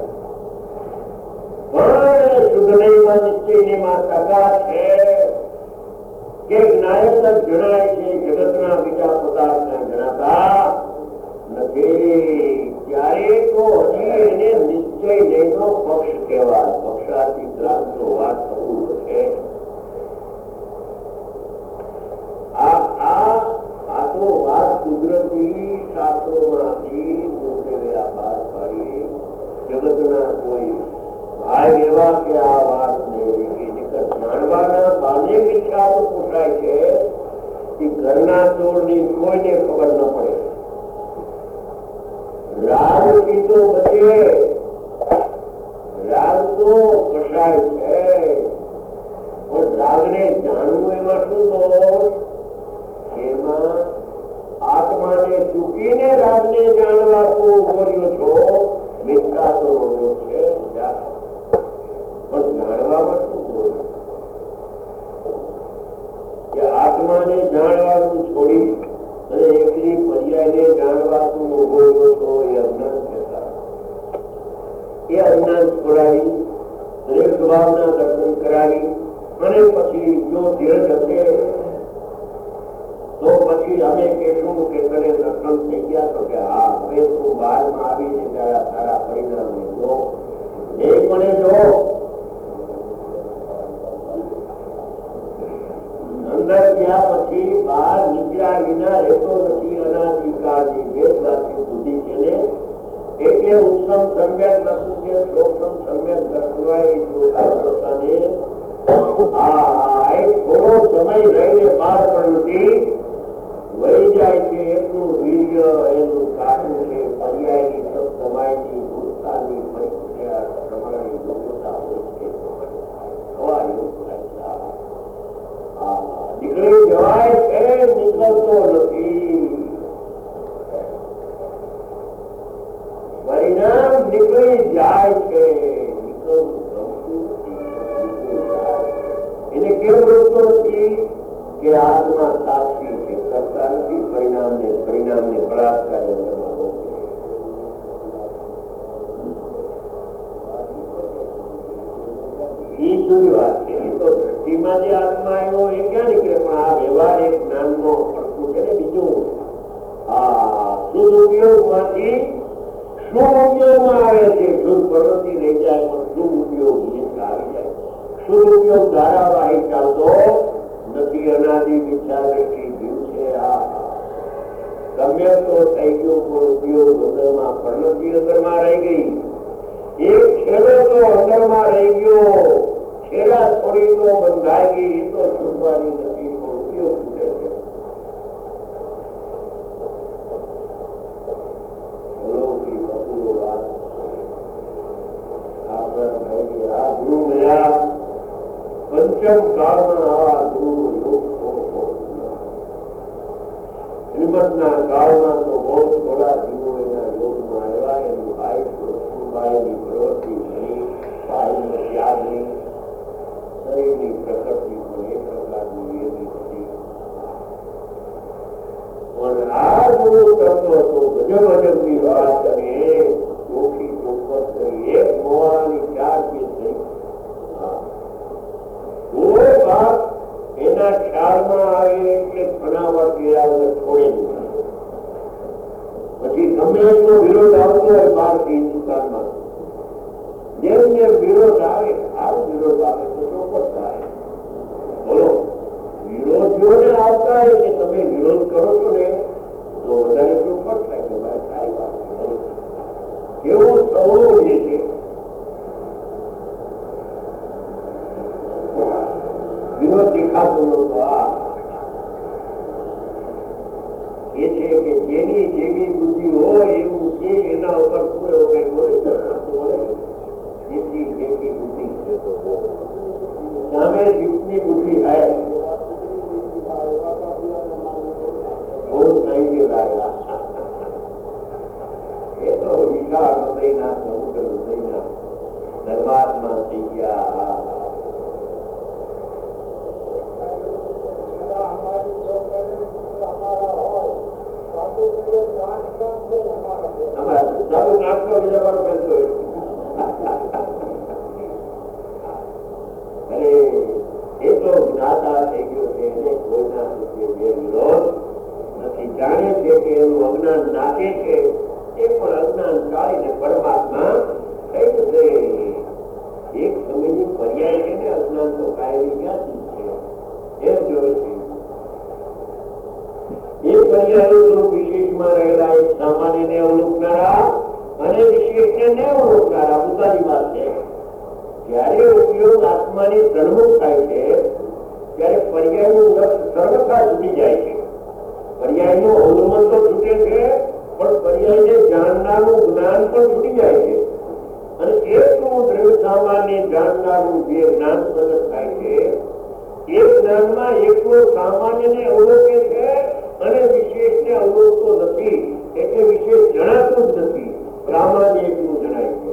પણ શુદ્ધનયમાં નિશ્ચયમાં તાકાત છે કે જ્ઞાયક જણાય છે. જગતના બીજા પદાર્થને જણાતા નથી. ત્યારે તો હજી એને નિશ્ચય નયનો પક્ષ કહેવાય. પક્ષાથી ગ્રાંતો વાત થવું છે. આ તો વાત કુદરતી શાસ્ત્રોમાંથી બહાર પાડી. જગતના કોઈ ભાઈ એવા કે આ વાત જાણવાના બાને ઈચ્છા તો પોસાય છે કે ઘરના ચોરની કોઈને ખબર ન પડે. રાગ કીધો બચે, રાગ તો કસાય છે પણ રાગને જાણવું એમાં શું દોષ? એમાં આત્માને ચૂકીને રાગને જાણવા તો બોલ્યો છો. મિથ્યા તો બોલ્યો છે પણ જાણવામાં શું બોલ્યો કે આત્માને જાણવાનું છોડી અને એકલી પર્યાયને જાણવાનું બોલ્યો છો. એ અજ્ઞાન કહેતા. એ અજ્ઞાન છોડાવી દરેક સ્વભાવના દર્શન કરાવી અને પછી જો ધીરજ હશે તો પછી અમે કહેશું કે તને દર્શન થઈ ગયા તો કે હા, હવે તું બહારમાં આવીને જરા સારા પરિણામ જો એ પણ જો અંદર ગયા પછી બહાર નીકળ્યા વિના રહેતો નથી. અનાધિકારની વેદવાક્ય બુદ્ધિ છે ને એટલે ઉત્તમ સમ્યક દર્શન છે. સૂક્ષ્મ સમ્યક દર્શવાય થોડો સમય રહીને બહાર પણ નથી વહી જાય છે. એટલું વીર્ય એનું કારણ છે. પર્યાયની સબ સમાયની ભૂતકાળની પરિસ્થિતિ પ્રમાણની યોગ્યતા હોય છે. નીકળી જવાય છે, નીકળતો નથી. પરિણામ નીકળી જાય છે. એને કેમ રોકતો નથી કે આત્મા સાક્ષી છે, કરતા નથી. પરિણામને બળાત્કાર એ જુદી વાત છે. એ તો દ્રષ્ટિમાં જે આત્મા આવ્યો એ ક્યાં નીકળે? પણ આ વ્યવહાર એક જ્ઞાનનો પડતું છે ને. બીજું સદુપયોગમાંથી શુભ ઉપયોગમાં આવે છે. શુભ પ્રવૃત્તિ રહી જાય પણ શુભ ઉપયોગ આવી જાય. શુભ ઉપયોગ ધારાવાહી ચાલતો નથી. અનાદિ વિચાર જીવ છે. ગમે તો થઈ ગયો કોઈ ઉપયોગ અંદરમાં પ્રવૃત્તિ અંદરમાં રહી ગઈ. એક છેલ્લો તો અંદરમાં રહી ગયો. છેલ્લા થોડી તો બંધાઈ ગઈ. એ તો છૂટવાની નથી. ઉપયોગ છૂટે છે. શ્રીમદના કાળમાં તો બહુ થોડા જીવો એના યોગમાં આવ્યા. એનું ભાઈ લક્ષ્મીબાઈની પ્રવૃત્તિ ઘણી, ભાઈનો ત્યાગની શરીરની પ્રકૃતિ પણ એક પ્રકારની એવી હતી. પણ આ ગુરુ કરતો હતો ગજબ અજબની વાત. અને ચોખી ચોખવટ કરી એક મોવાની 4 પીસ થઈ. કોઈ વાત એના ખ્યાલમાં આવે એટલે ઘણા વાર ગયા છોડે. પછી ગમે એટલો વિરોધ આવતો હોય બહારથી હિન્દુસ્તાનમાં, જેમ જેમ વિરોધ આવે આવો વિરોધ આવે તો ચોખવટ થાય. બોલો, વિરોધીઓને આવતા હોય કે તમે વિરોધ કરો છો ને તો વધારે ચોખવટ થાય કે ભાઈ સારી વાત કેવું થવું જે છે. વિરોધ દેખાતો નતો. એ છે કે જેની જેવી બુદ્ધિ હોય એવું છે એના ઉપર પૂરો કઈ બોલે જેટલી જેટલી બુદ્ધિ સામે જીતની બુદ્ધિ થાય બહુ થઈ ગયેલા. એ તો વિશાળ હૃદયના સમુદ્ર હૃદયના ધર્માત્મા થઈ ગયા. એ તો જ્ઞાતા થઈ ગયો છે. એને કોઈના પ્રત્યે વિરોધ નથી. જાણે છે કે એનું અજ્ઞાન નાખે છે એ પણ અજ્ઞાન ટાળીને પરમાત્મા થઈ જશે. એક સમયની પર્યાય છે ને અજ્ઞાન તો કાયમી ક્યાંથી છે એમ જોવે છે. એ પર્યાયો વિશેષમાં રહેલા એક સામાન્યને અવલોકનારા અને વિશેષને ન અવલોકનારા પોતાની વાત છે. જયારે ઉપયોગ આત્માની સન્મુખ થાય છે ત્યારે પર્યાયનું લક્ષ સર્વથા છૂટી જાય છે. પર્યાયનું અવલંબન તો છૂટે છે પણ પર્યાયને જાણનારું જ્ઞાન પણ છૂટી જાય છે. અને એટલું દ્રવ્ય સામાન્ય જાણનારું જે જ્ઞાન પ્રગટ થાય છે એ જ્ઞાનમાં એકલો સામાન્યને અવલોકે છે અને વિશેષને અવલોકતો નથી. એટલે વિશેષ જણાતું જ નથી. સામાન્ય એટલું જણાય છે.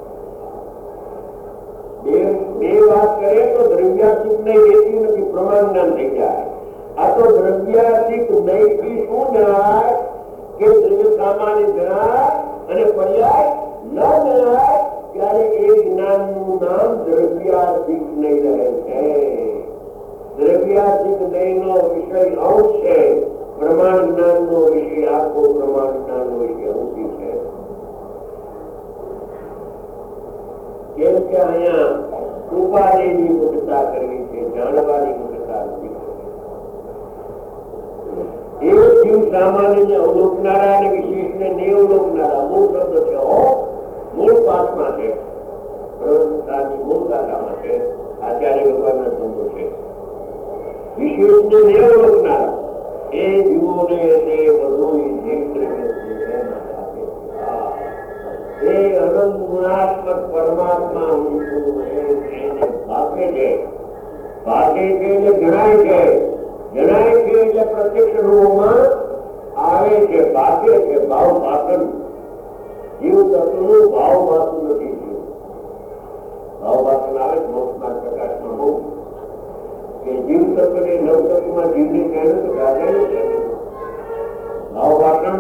બે વાત કરે તો દ્રવ્યાતીત નહીં રહેતી નથી, પ્રમાણ જ્ઞાન થઈ જાય. આ તો દ્રવ્યાતીત નહીં થી શું જણાય કે દ્રવ્ય સામાન્ય જણાય અને પર્યાય ન જણાય ત્યારે એ જ્ઞાનનું નામ દ્રવ્યાતીત નહીં રહે છે. દ્રવ્યાતીત નહીં નો વિષય અંશ છે. પ્રમાણ જ્ઞાન નો વિષય આખો પ્રમાણ જ્ઞાન નો વિષય અંશી છે. કેમ કે અહીંયા ઉપાધિની મુક્તતા કરવી છે, જાણવાની મુક્તતા નથી. એ જીવ સામાન્ય અવલોકનારા અને વિશેષને નહીં અવલોકનારા મૂળ શબ્દ છે. મૂળ પાઠમાં છે, મૂળ ગાથામાં છે, આચાર્ય ભગવાનના શબ્દો છે. વિશેષને નહીં અવલોકનારા એ જીવોને તે વધુ એ અનંત ગુણાત્મક પરમાત્મા ભાગે છે. ભાગે છે એટલે જણાય છે. જણાય છે એટલે પ્રત્યક્ષ રૂપમાં આવે છે. ભાગે છે ભાવ ભાષણ. જીવ તત્વનું ભાવ ભાષણ નથી. ભાવ ભાષણ આવે મોક્ષના પ્રકાશમાં બહુ કે જીવ તત્વને નવ તત્વમાં જીવને કહેલું તો ગાજેલું છે. ભાવ ભાષણ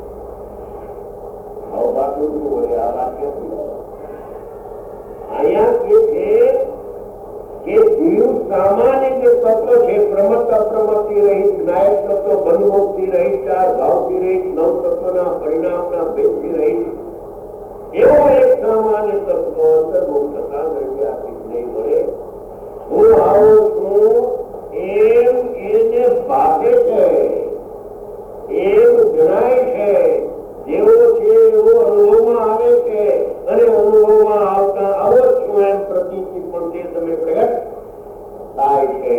અહીંયા કે છે કે જીવ સામાન્ય જે તત્વ છે પ્રમત્ત અપ્રમત્તિ રહિત, જ્ઞાયક તત્વ બંધમુક્તિ રહિત, ચાર ભાવથી રહિત, નવ તત્વના પરિણામના ભેદથી રહિત એવો એક સામાન્ય તત્વ અંતર્ભુક્ત થતા દ્રવ્યાતીત નહીં મળે. હું આવું છું એમ એને ભાગે છે, એમ જણાય છે. જેવો છે એવો અનુભવમાં આવે છે અને અનુભવમાં આવતા આવો છું એમ પ્રતીતિ પણ તે સમય પ્રગટ થાય છે.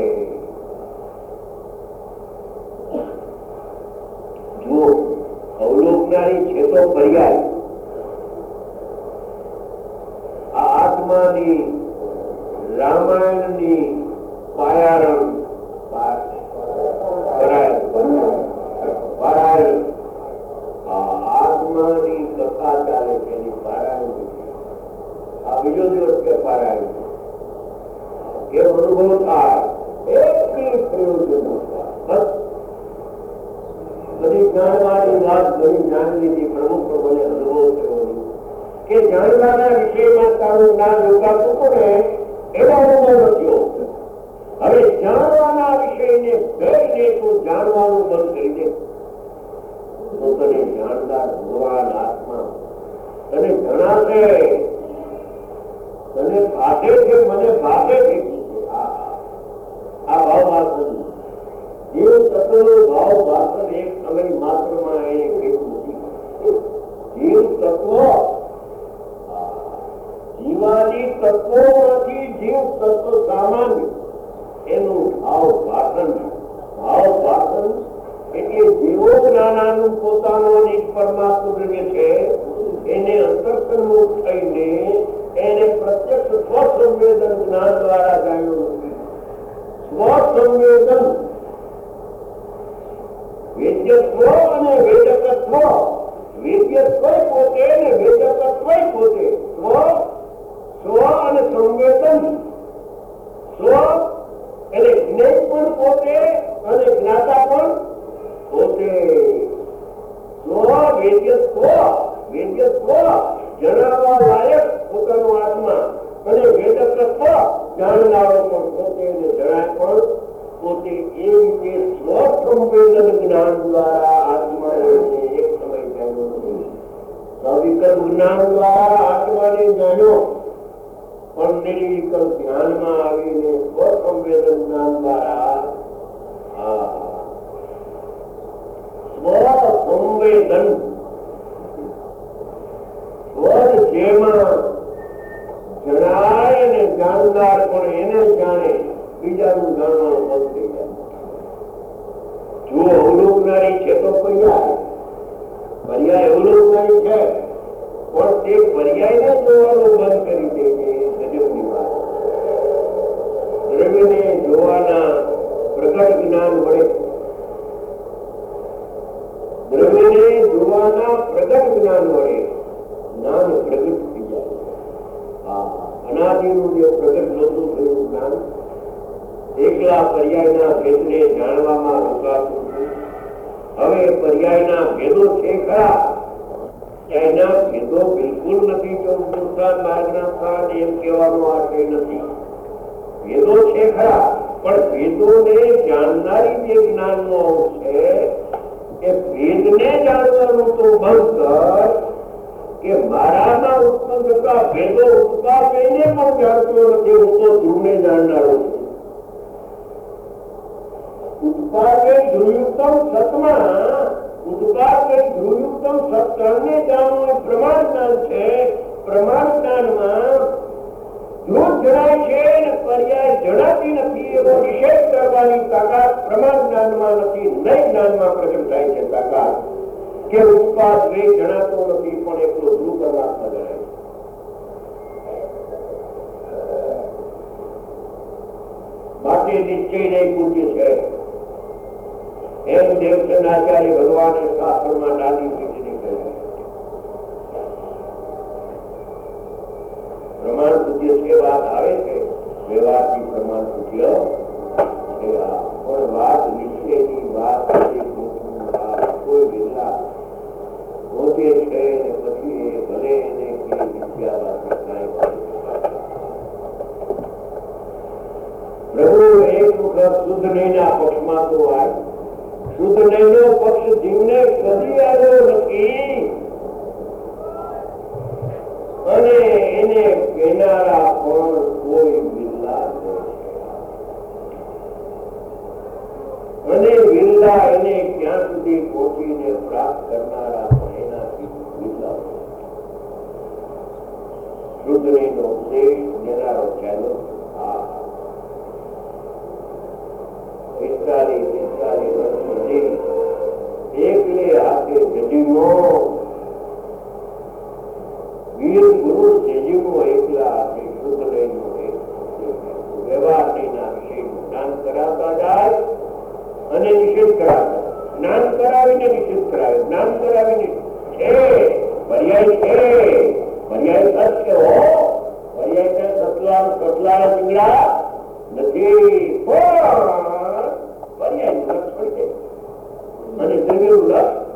જો અવલોકનારી છે તો પર્યાય આ આત્માની રામાયણની પાયારણ જાણવાની વાત ઘણી જાણવી હતી. પ્રમુખ મને અનુભવ થયો કે જાણવાના વિષયમાં તારું જ્ઞાન રોકાતું પડે એવો અનુભવ નથી. હવે જાણવાના વિષયને ભેદને તું જાણવાનું બંધ કરી દે તો તને જાણનાર ભગવાન આત્મા તને જણાશે. તને ભાગે છે, મને ભાગે છે. આ ભાવ વાસન જીવ તત્વનો ભાવ વાસન એક સમય માત્રમાં એને કહેતું નથી. જીવ તત્વ જીવાદી તત્વોમાંથી જીવ તત્વ સામાન્ય એનું ભાવ વાસન. ભાવ વાસન એટલે જેવો જ્ઞાનાનું પોતાનો અનેક પરમાત્મા દ્રવ્ય છે એને અંતર્સન્મુખ થઈને એને પ્રત્યક્ષ સ્વસંવેદન જ્ઞાન દ્વારા જાણ્યું નથી. સ્વસંવેદન વેદ્યત્વ અને વેદકત્વ. વેદ્યત્વ પોતે ને વેદકત્વ પોતે. સ્વ અને સંવેદન. સ્વ એટલે જ્ઞેય પણ પોતે અને જ્ઞાતા પણ પોતે. સ્વ વેદ્યત્વ. વેદ્યત્વ જણાવવા લાયક પોતાનો આત્મા અને વેદકત્વ જાણનારો પણ પોતે અને જણાય પણ પોતે. એ રીતે સ્વસંવેદન જ્ઞાન દ્વારા આત્માને એક સમય જાણ્યો નથી. સવિકલ્પ જ્ઞાન દ્વારા આત્માને જાણ્યો પણ નિર્વિકલ્પ ધ્યાનમાં આવીને સ્વસંવેદન જ્ઞાન દ્વારા સ્વસંવેદન જેમાં જણાય અને જાણનાર પણ એને જાણે બીજાનું જાણવાનું બંધ થઈ જાય. જો અવલોકનારી છે તો પર્યાય અવલોકનારી છે પણ તે પર્યાયને જોવાનું બંધ કરી દે છે. ગજબની વાત. દ્રવ્યને જોવાના પ્રગટ જ્ઞાન મળે. દ્રવ્યને જોવાના પ્રગટ જ્ઞાન મળે. જ્ઞાન પ્રગટ થઈ જાય. અનાદિનું જે પ્રગટ નહોતું થયું જ્ઞાન એકલા પર્યાયના ભેદને જાણવામાં રોકાતું. હવે પર્યાયના ભેદો છે ખરા, એના ભેદો બિલકુલ નથી. જો પુરુષાર્થ માર્ગના સ્થાન એમ કહેવાનો આશય નથી. ભેદો છે ખરા પણ ભેદોને જાણનારી જે જ્ઞાનનો અંશ છે એ ભેદને જાણવાનું તો બંધ કર કે મારામાં ઉત્પન્ન થતા ભેદો ઉત્પાદને પણ જાણતો નથી. હું તો ધ્રુવને જાણનારો છું. ઉત્પાદન ધ્રુવયુક્તમ સતમાં ઉત્પાદન ધ્રુવયુક્તમ સત્કરને જાણવું પ્રમાણ જ્ઞાન છે. પ્રમાણ જ્ઞાનમાં ધ્રુવ જણાય છે અને પર્યાય જણાતી નથી એવો નિષેધ કરવાની તાકાત પ્રમાણ જ્ઞાનમાં નથી. નય જ્ઞાનમાં પ્રગટ થાય છે તાકાત કે ઉત્પાદ વે જણાતો નથી પણ એટલો ધ્રુવ પરમાત્મા જણાય. માટે નિશ્ચય નહીં પૂજ્ય છે એમ દેવચંદ આચાર્ય ભગવાને શાસ્ત્રમાં દાદી પીઠની કહ્યું. પ્રમાણ પૂજ્ય છે વાત આવે છે વ્યવહારથી પ્રમાણ પૂજ્ય પણ વાત નિશ્ચયની વાત કોઈ વિલા પોતે છે ને પછી ભલે એને કઈ વિદ્યા પ્રભુ એક વખત શુદ્ધ નહીના પક્ષમાં તો આવ્યો. શુદ્ધ નહીનો પક્ષ જીવને કદી આવ્યો નથી અને એને કહેનારા પણ કોઈ વિરલા અને વિરલા એને ક્યાં સુધી પહોંચીને પ્રાપ્ત કરનારા પણ એનાથી વિરલા. શુદ્ધ નહીનો ઉપદેશ દેનારો ચાલો એકલે હાથે જજીવો વીર ગુરુ જજીવો એકલા હાથે શુદ્ધ લઈનો વ્યવહાર ના વિષયનું જ્ઞાન કરાવતા જાય અને નિષેધ કરાવતા. જ્ઞાન કરાવીને નિષેધ કરાવે. જ્ઞાન કરાવીને છે પર્યાય છે. પર્યાય સત્ય હો. પર્યાય સતલા સતલા ચીંગડા નથી પણ પર્યાય છોડી દે અને દ્રવ્યનું રસ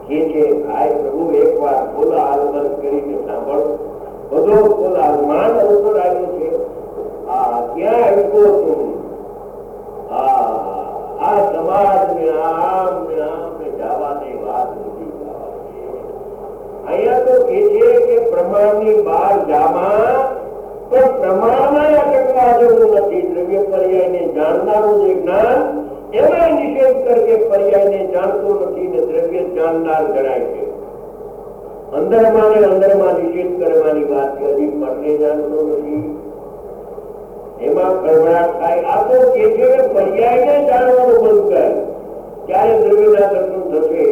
કે છે ભાઈ પ્રભુ એકવાર બોલા હાલ બંધ કરીને સાંભળો, બધો બોલા માન અવસર આવ્યો છે. ક્યાં આવ્યો તું? આ સમાજ ને આમ ને આમ ને જવાની વાત નથી. અહીંયા તો કે છે કે પ્રમાણની બહાર જામાં પણ પ્રમાણમાં અટકવા જેવું નથી. દ્રવ્ય પર્યાયને જાણનારું જે જ્ઞાન એમાં નિષેધ કરકે પર્યાયને જાણતો નથી ને દ્રવ્ય જાણનાર ગણાય છે. અંદરમાં ને અંદરમાં નિષેધ કરવાની વાત છે. હજી પરને જાણતો નથી એમાં ગડબડાટ થાય. આ તો કે છે પર્યાયને જાણવાનું બંધ કર, ત્યારે દ્રવ્યના દર્શન થશે.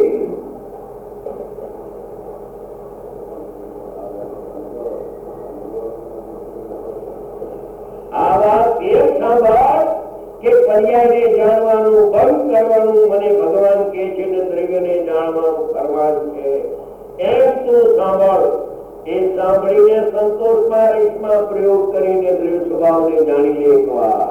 આ વાત એમ સાંભળ કે પર્યાયને જાણવાનું બંધ કરવાનું મને ભગવાન કહે છે ને દ્રવ્યને જાણવાનું કરવાનું છે એમ તું સાંભળ. એ સાંભળીને સંતોષમાં રીતમાં પ્રયોગ કરીને દ્રવ્ય સ્વભાવને જાણી લે. એકવાર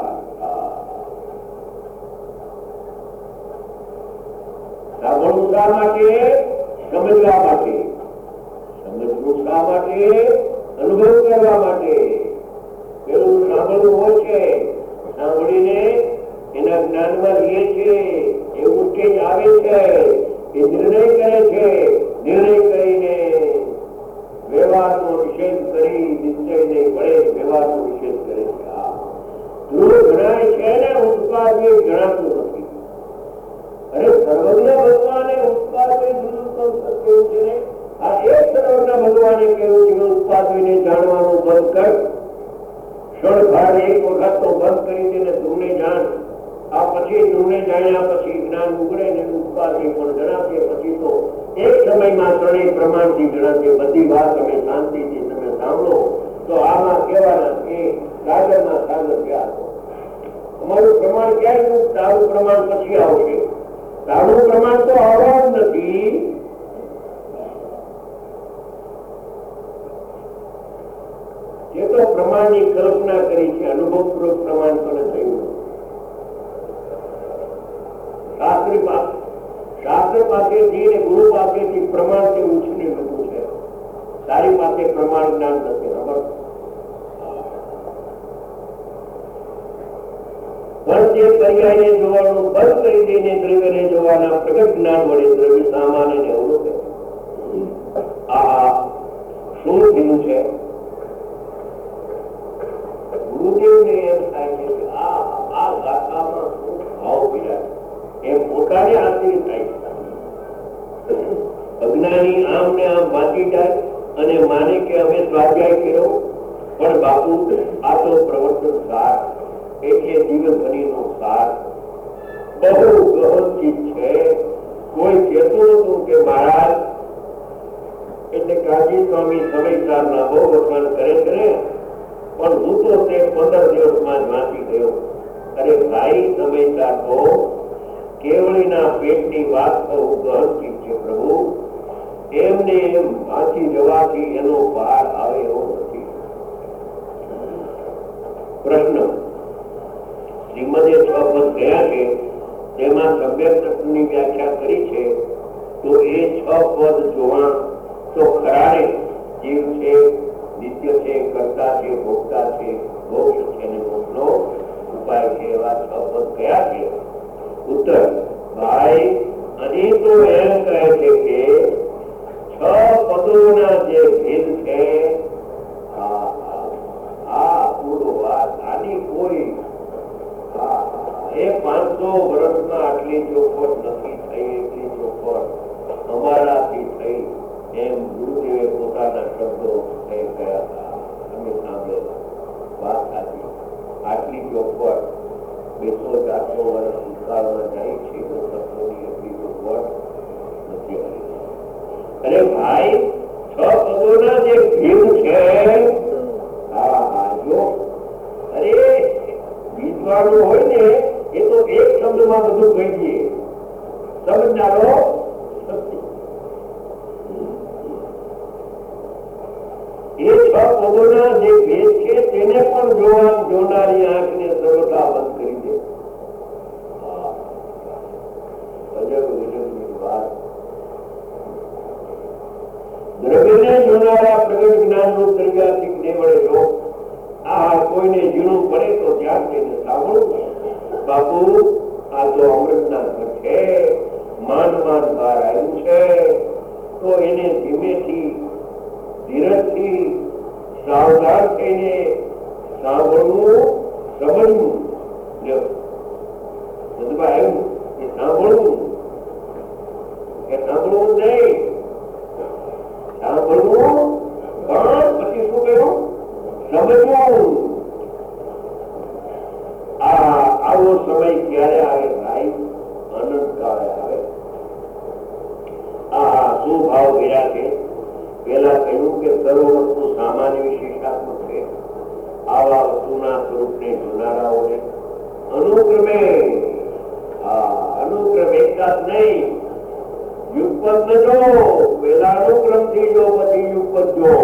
સાંભળવું શા માટે? સમજવા માટે. સમજવું શા માટે? અનુભવ કરવા માટે. પેલું સાંભળવું હોય છે, સાંભળીને એના જ્ઞાનમાં લે છે, એ ઉઠે જ આવે છે, એ નિર્ણય કરે છે. નિર્ણય કરીને વ્યવહારનો નિષેધ કરી નિશ્ચય નહીં પડે વ્યવહારનો નિષેધ કરે છે. ધ્રુવ ગણાય છે ને ઉત્પાદ ગણાતું નથી. અરે સર્વજ્ઞ ભગવાને ઉત્પાદ કેવું છે? આ એક સર્વજ્ઞ ભગવાને કેવું છે ઉત્પાદને જાણવાનું બંધ કર. ક્ષણભાર એક વખત તો બંધ કરી દે ને ધ્રુવને જાણ. આ પછી ધ્રુવને જાણ્યા પછી જ્ઞાન ઉગડે ને ઉત્પાદને પણ જણાશે. પછી તો એક સમયમાં ત્રણેય પ્રમાણથી જણાશે. બધી વાત તમે શાંતિથી તમે સાંભળો તો આમાં કહેવાના કે સાગરમાં સાગર ગયા. અમારું પ્રમાણ ક્યારે? તારું પ્રમાણ પછી આવશે. તારું પ્રમાણ તો આવવાનું નથી. એ તો પ્રમાણની કલ્પના કરી છે. અનુભવપૂર્વક પ્રમાણ પણ થયું. શાસ્ત્ર પાસેથી ને ગુરુ પાસેથી પ્રમાણ થી ઉછીને બધું છે. તારી પાસે પ્રમાણ જ્ઞાન નથી. પણ જે પર્યાયને જોવાનું બંધ કરી દઈને દ્રવ્યને જોવાના પ્રગટ જ્ઞાન વડે દ્રવ્ય સામાન્ય ને અવરોધે. આ શું થયું છે? ગુરુદેવને એમ થાય છે કે આ ગાથામાં શું ભાવ પીડાય એમ પોતાને આશ્ચર્ય થાય છે. અજ્ઞાની આમ ને આમ વાંચી જાય અને માને કે અમે સ્વાધ્યાય કર્યો, પણ બાપુ આ તો પ્રવર્તન સાર એટલે જીવનભરીનો સાર બહુ ગહન ચીજ છે. કોઈ કહેતું હતું કે મહારાજ એટલે કાજી સ્વામી સમયસારના બહુ વખાણ કરે છે પણ હું તો તે 15 દિવસમાં જ વાંચી ગયો. અરે ભાઈ સમયસાર તો કેવળીના પેટની વાત તો ગહન ચીજ છે પ્રભુ. એમને એમ વાંચી જવાથી એનો પાર આવે એવો નથી. પ્રશ્ન શ્રીમદે 6 પદ ગયા છે તેમાં સભ્યક તત્વની વ્યાખ્યા કરી છે તો એ 6 પદ જોવા તો ખરાને જીવ છે, નિત્ય છે, કર્તા છે, ભોગતા છે, મોક્ષ છે અને મોક્ષનો ઉપાય છે એવા 6 પદ ગયા છે. ઉત્તર ભાઈ અહીં તો એમ કહે છે કે 6 પદોના જે ભેદ છે આ પૂરો વાત આની કોઈ એ 500 વર્ષમાં આટલી ચોખવટ નથી થઈ. એટલી ચોખવટ અમારાથી થઈ એમ ગુરુદેવે પોતાના શબ્દો ગયા હતા. અમે સાંભળેલા વાત સાચી. આટલી ચોખવટ 200-400 વર્ષ ભૂતકાળમાં જાય છે તો તત્વની એટલી ચોખવટ નથી આવી. અરે ભાઈ 6 પદોના જે ભેદ છે જો અરે વિદ્વાનો હોય ને એ તો એક શબ્દમાં બધું કહી દઈએ. સમજનારો એ 6 પદોના જે ભેદ છે તેને પણ જોનારી આંખને સર્વતા બંધ કરી દે. ઈજાથી ને મળે જો આ કોઈને ઝીણું પડે તો ધ્યાન દઈને સાંભળવું. બાપુ આ તો અમૃતના ઘર છે, માન માન બહાર આવ્યું છે, તો એને ધીમેથી ધીરજથી સાવધાન થઈને સાંભળવું, સમજવું. બધું આવ્યું એ સાંભળવું કે સાંભળવું નહીં, સાંભળવું પણ પછી શું કહ્યું? સમજવું. આવો સમય ક્યારે આવે ભાઈ? અનંત કાળે આવે. શું ભાવ ગયા છે? પેલા કહ્યું કે સર્વ વસ્તુ સામાન્ય વિશેષાત્મક છે. આવા વસ્તુના સ્વરૂપને જોનારાઓને અનુક્રમે એકાદ નહીં, યુગપદ ન જો, પેલા અનુક્રમથી જો પછી યુગપદ જો.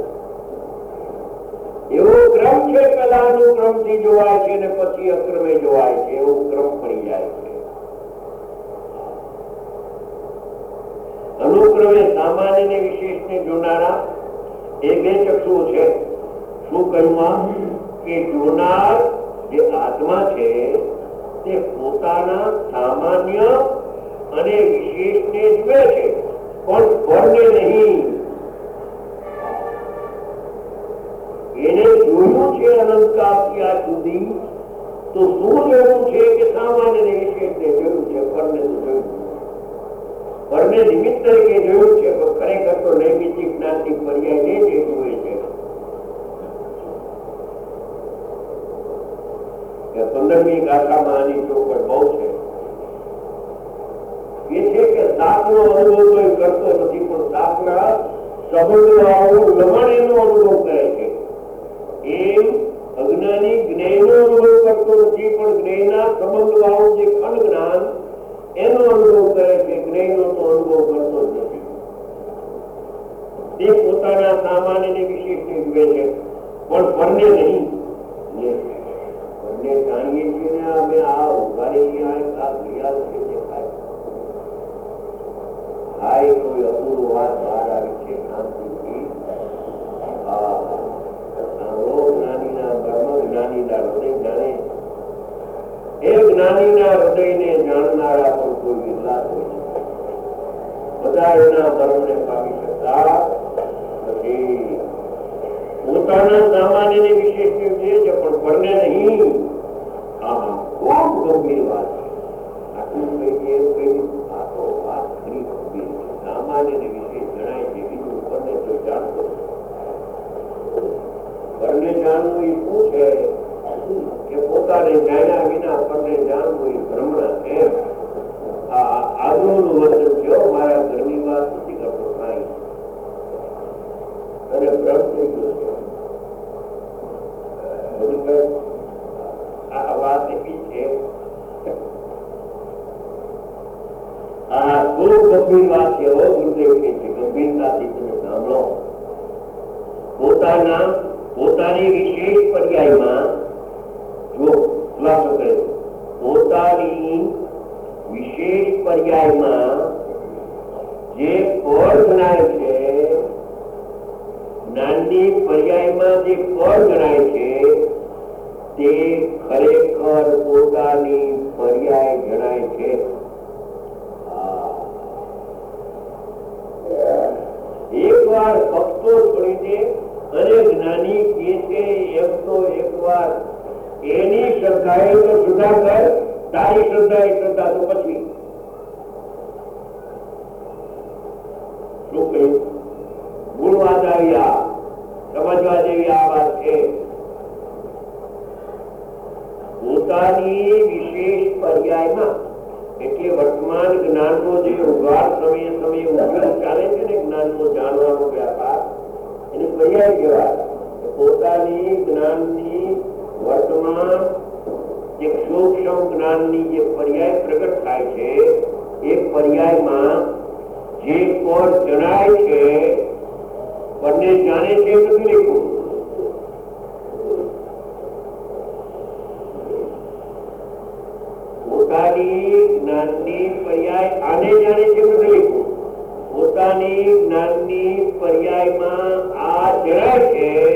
એવો ક્રમ છે, પેલા અનુક્રમથી જોવાય છે ને પછી અક્રમે જોવાય છે, એવો ક્રમ પડી જાય છે. અનુક્રમે સામાન્ય ને વિશેષ ને જોનારા એ બે ચક્ષુઓ છે. શું કહ્યું? કે જોનાર જે આત્મા છે તે પોતાના સામાન્ય અને વિશેષ ને જુએ છે, પણ ફળને નહીં. એને જોયું છે અનંતકાળ ત્યાં સુધી, તો શું જોયું છે? કે સામાન્ય ને વિશેષ ને જોયું છે, ફળને તો જોયું. ફળને નિમિત્ત તરીકે જોયું છે, પણ ખરેખર તો નૈમિતિક જ્ઞાનથી પર્યાય ને જે જુએ છે. 15મી ગાથામાં આની ચોખવટ બહુ છે. એ છે કે સાપનો અનુભવ કોઈ કરતો નથી, પણ સાપના સંબંધવાળો લમણેનો અનુભવ કરે છે. એમ અજ્ઞાની જ્ઞાનનો અનુભવ કરતો નથી, પણ જ્ઞાનના સંબંધવાળું જે ખંડ જ્ઞાન એનો અનુભવ કરે છે. જ્ઞાનનો તો અનુભવ કરતો જ નથી. તે પોતાના સામાન્ય ને વિશેષને જુએ છે, પણ પરને નહીં. જાણીએ છીએ ને અમે આ ઉભારી કોઈ અપૂર્વ વાત બહાર આવી છે. જ્ઞાનીના બ્રહ્મ જ્ઞાનીના હૃદય જાણે. એ જ્ઞાનીના હૃદયને જાણનારા પણ કોઈ વિરલા હોય છે. બધા એના બ્રહ્મને પામી શકતા નથી. પોતાના સામાન્ય ને વિશેષ છે, પણ પરને નહીં. ખૂબ ગંભીર વાત છે. આટલું કહીએ આ તો વાત ઘણી ગંભીર છે. સામાન્ય ને વિશેષ જણાય છે, બીજું પરને તો જાણતો. પરને જાણવું એ શું છે? કે પોતાને જાણ્યા વિના પરને જાણવું એ ભ્રમણા. એમ આજુનું વચન છે, મારા ઘરની વાત નથી કરતો કાંઈ, અને ભ્રમ થઈ ગયો છે. આ વાત એવી છે, આ બહુ ગંભીર વાત છે. ગુરુદેવ કે છે ગંભીરતાથી તમે સાંભળો. પોતાની વિશેષ પર્યાયમાં જો ખુલાસો કરે, પોતાની વિશેષ પર્યાયમાં જે ફળ ગણાય છે, જ્ઞાનની પર્યાયમાં જે ફળ ગણાય છે, તે ખરેખર પોતાની પર્યાય ગણાય છે. એક વાર ભક્તો છોડીને અને જ્ઞાની કે છે એમ તો એક વાર એની શ્રદ્ધા તો સુધા કર, તારી શ્રદ્ધા એ શ્રદ્ધા તો પછી શું કહ્યું? મૂળ વાત આવી. આ સમજવા જેવી આ વાત છે. પોતાની વિશેષ પર્યાયમાં એટલે વર્તમાન જ્ઞાનનો જે ઉગાડ સમયે ઉગાડ ચાલે છે ને, જ્ઞાનનો જાણવાનો વ્યાપાર, એને પર્યાય કહેવાય. પોતાની જ્ઞાનની વર્તમાન જે સૂક્ષ્મ જ્ઞાનની જે પર્યાય પ્રગટ થાય છે, એ પર્યાયમાં જે કોણ જણાય છે, બંને જાણે છે નથી લખ્યું. પોતાની જ્ઞાનની પર્યાય આને જાણે છે નથી લખ્યું. પોતાની જ્ઞાનની પર્યાયમાં આ જણાય છે,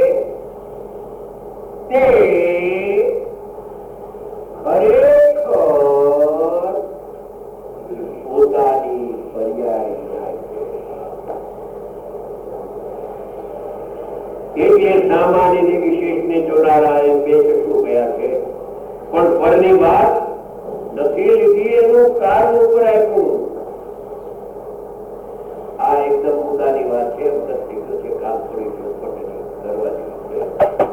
સામાન્ય વિશેષ ને જોડારા એમ બે શું ગયા છે, પણ પરની વાત નથી લીધી એનું કારણ ઉપર આપ્યું. આ એકદમ મુદ્દાની વાત છે. કામ થોડી કરવા જેવું છે.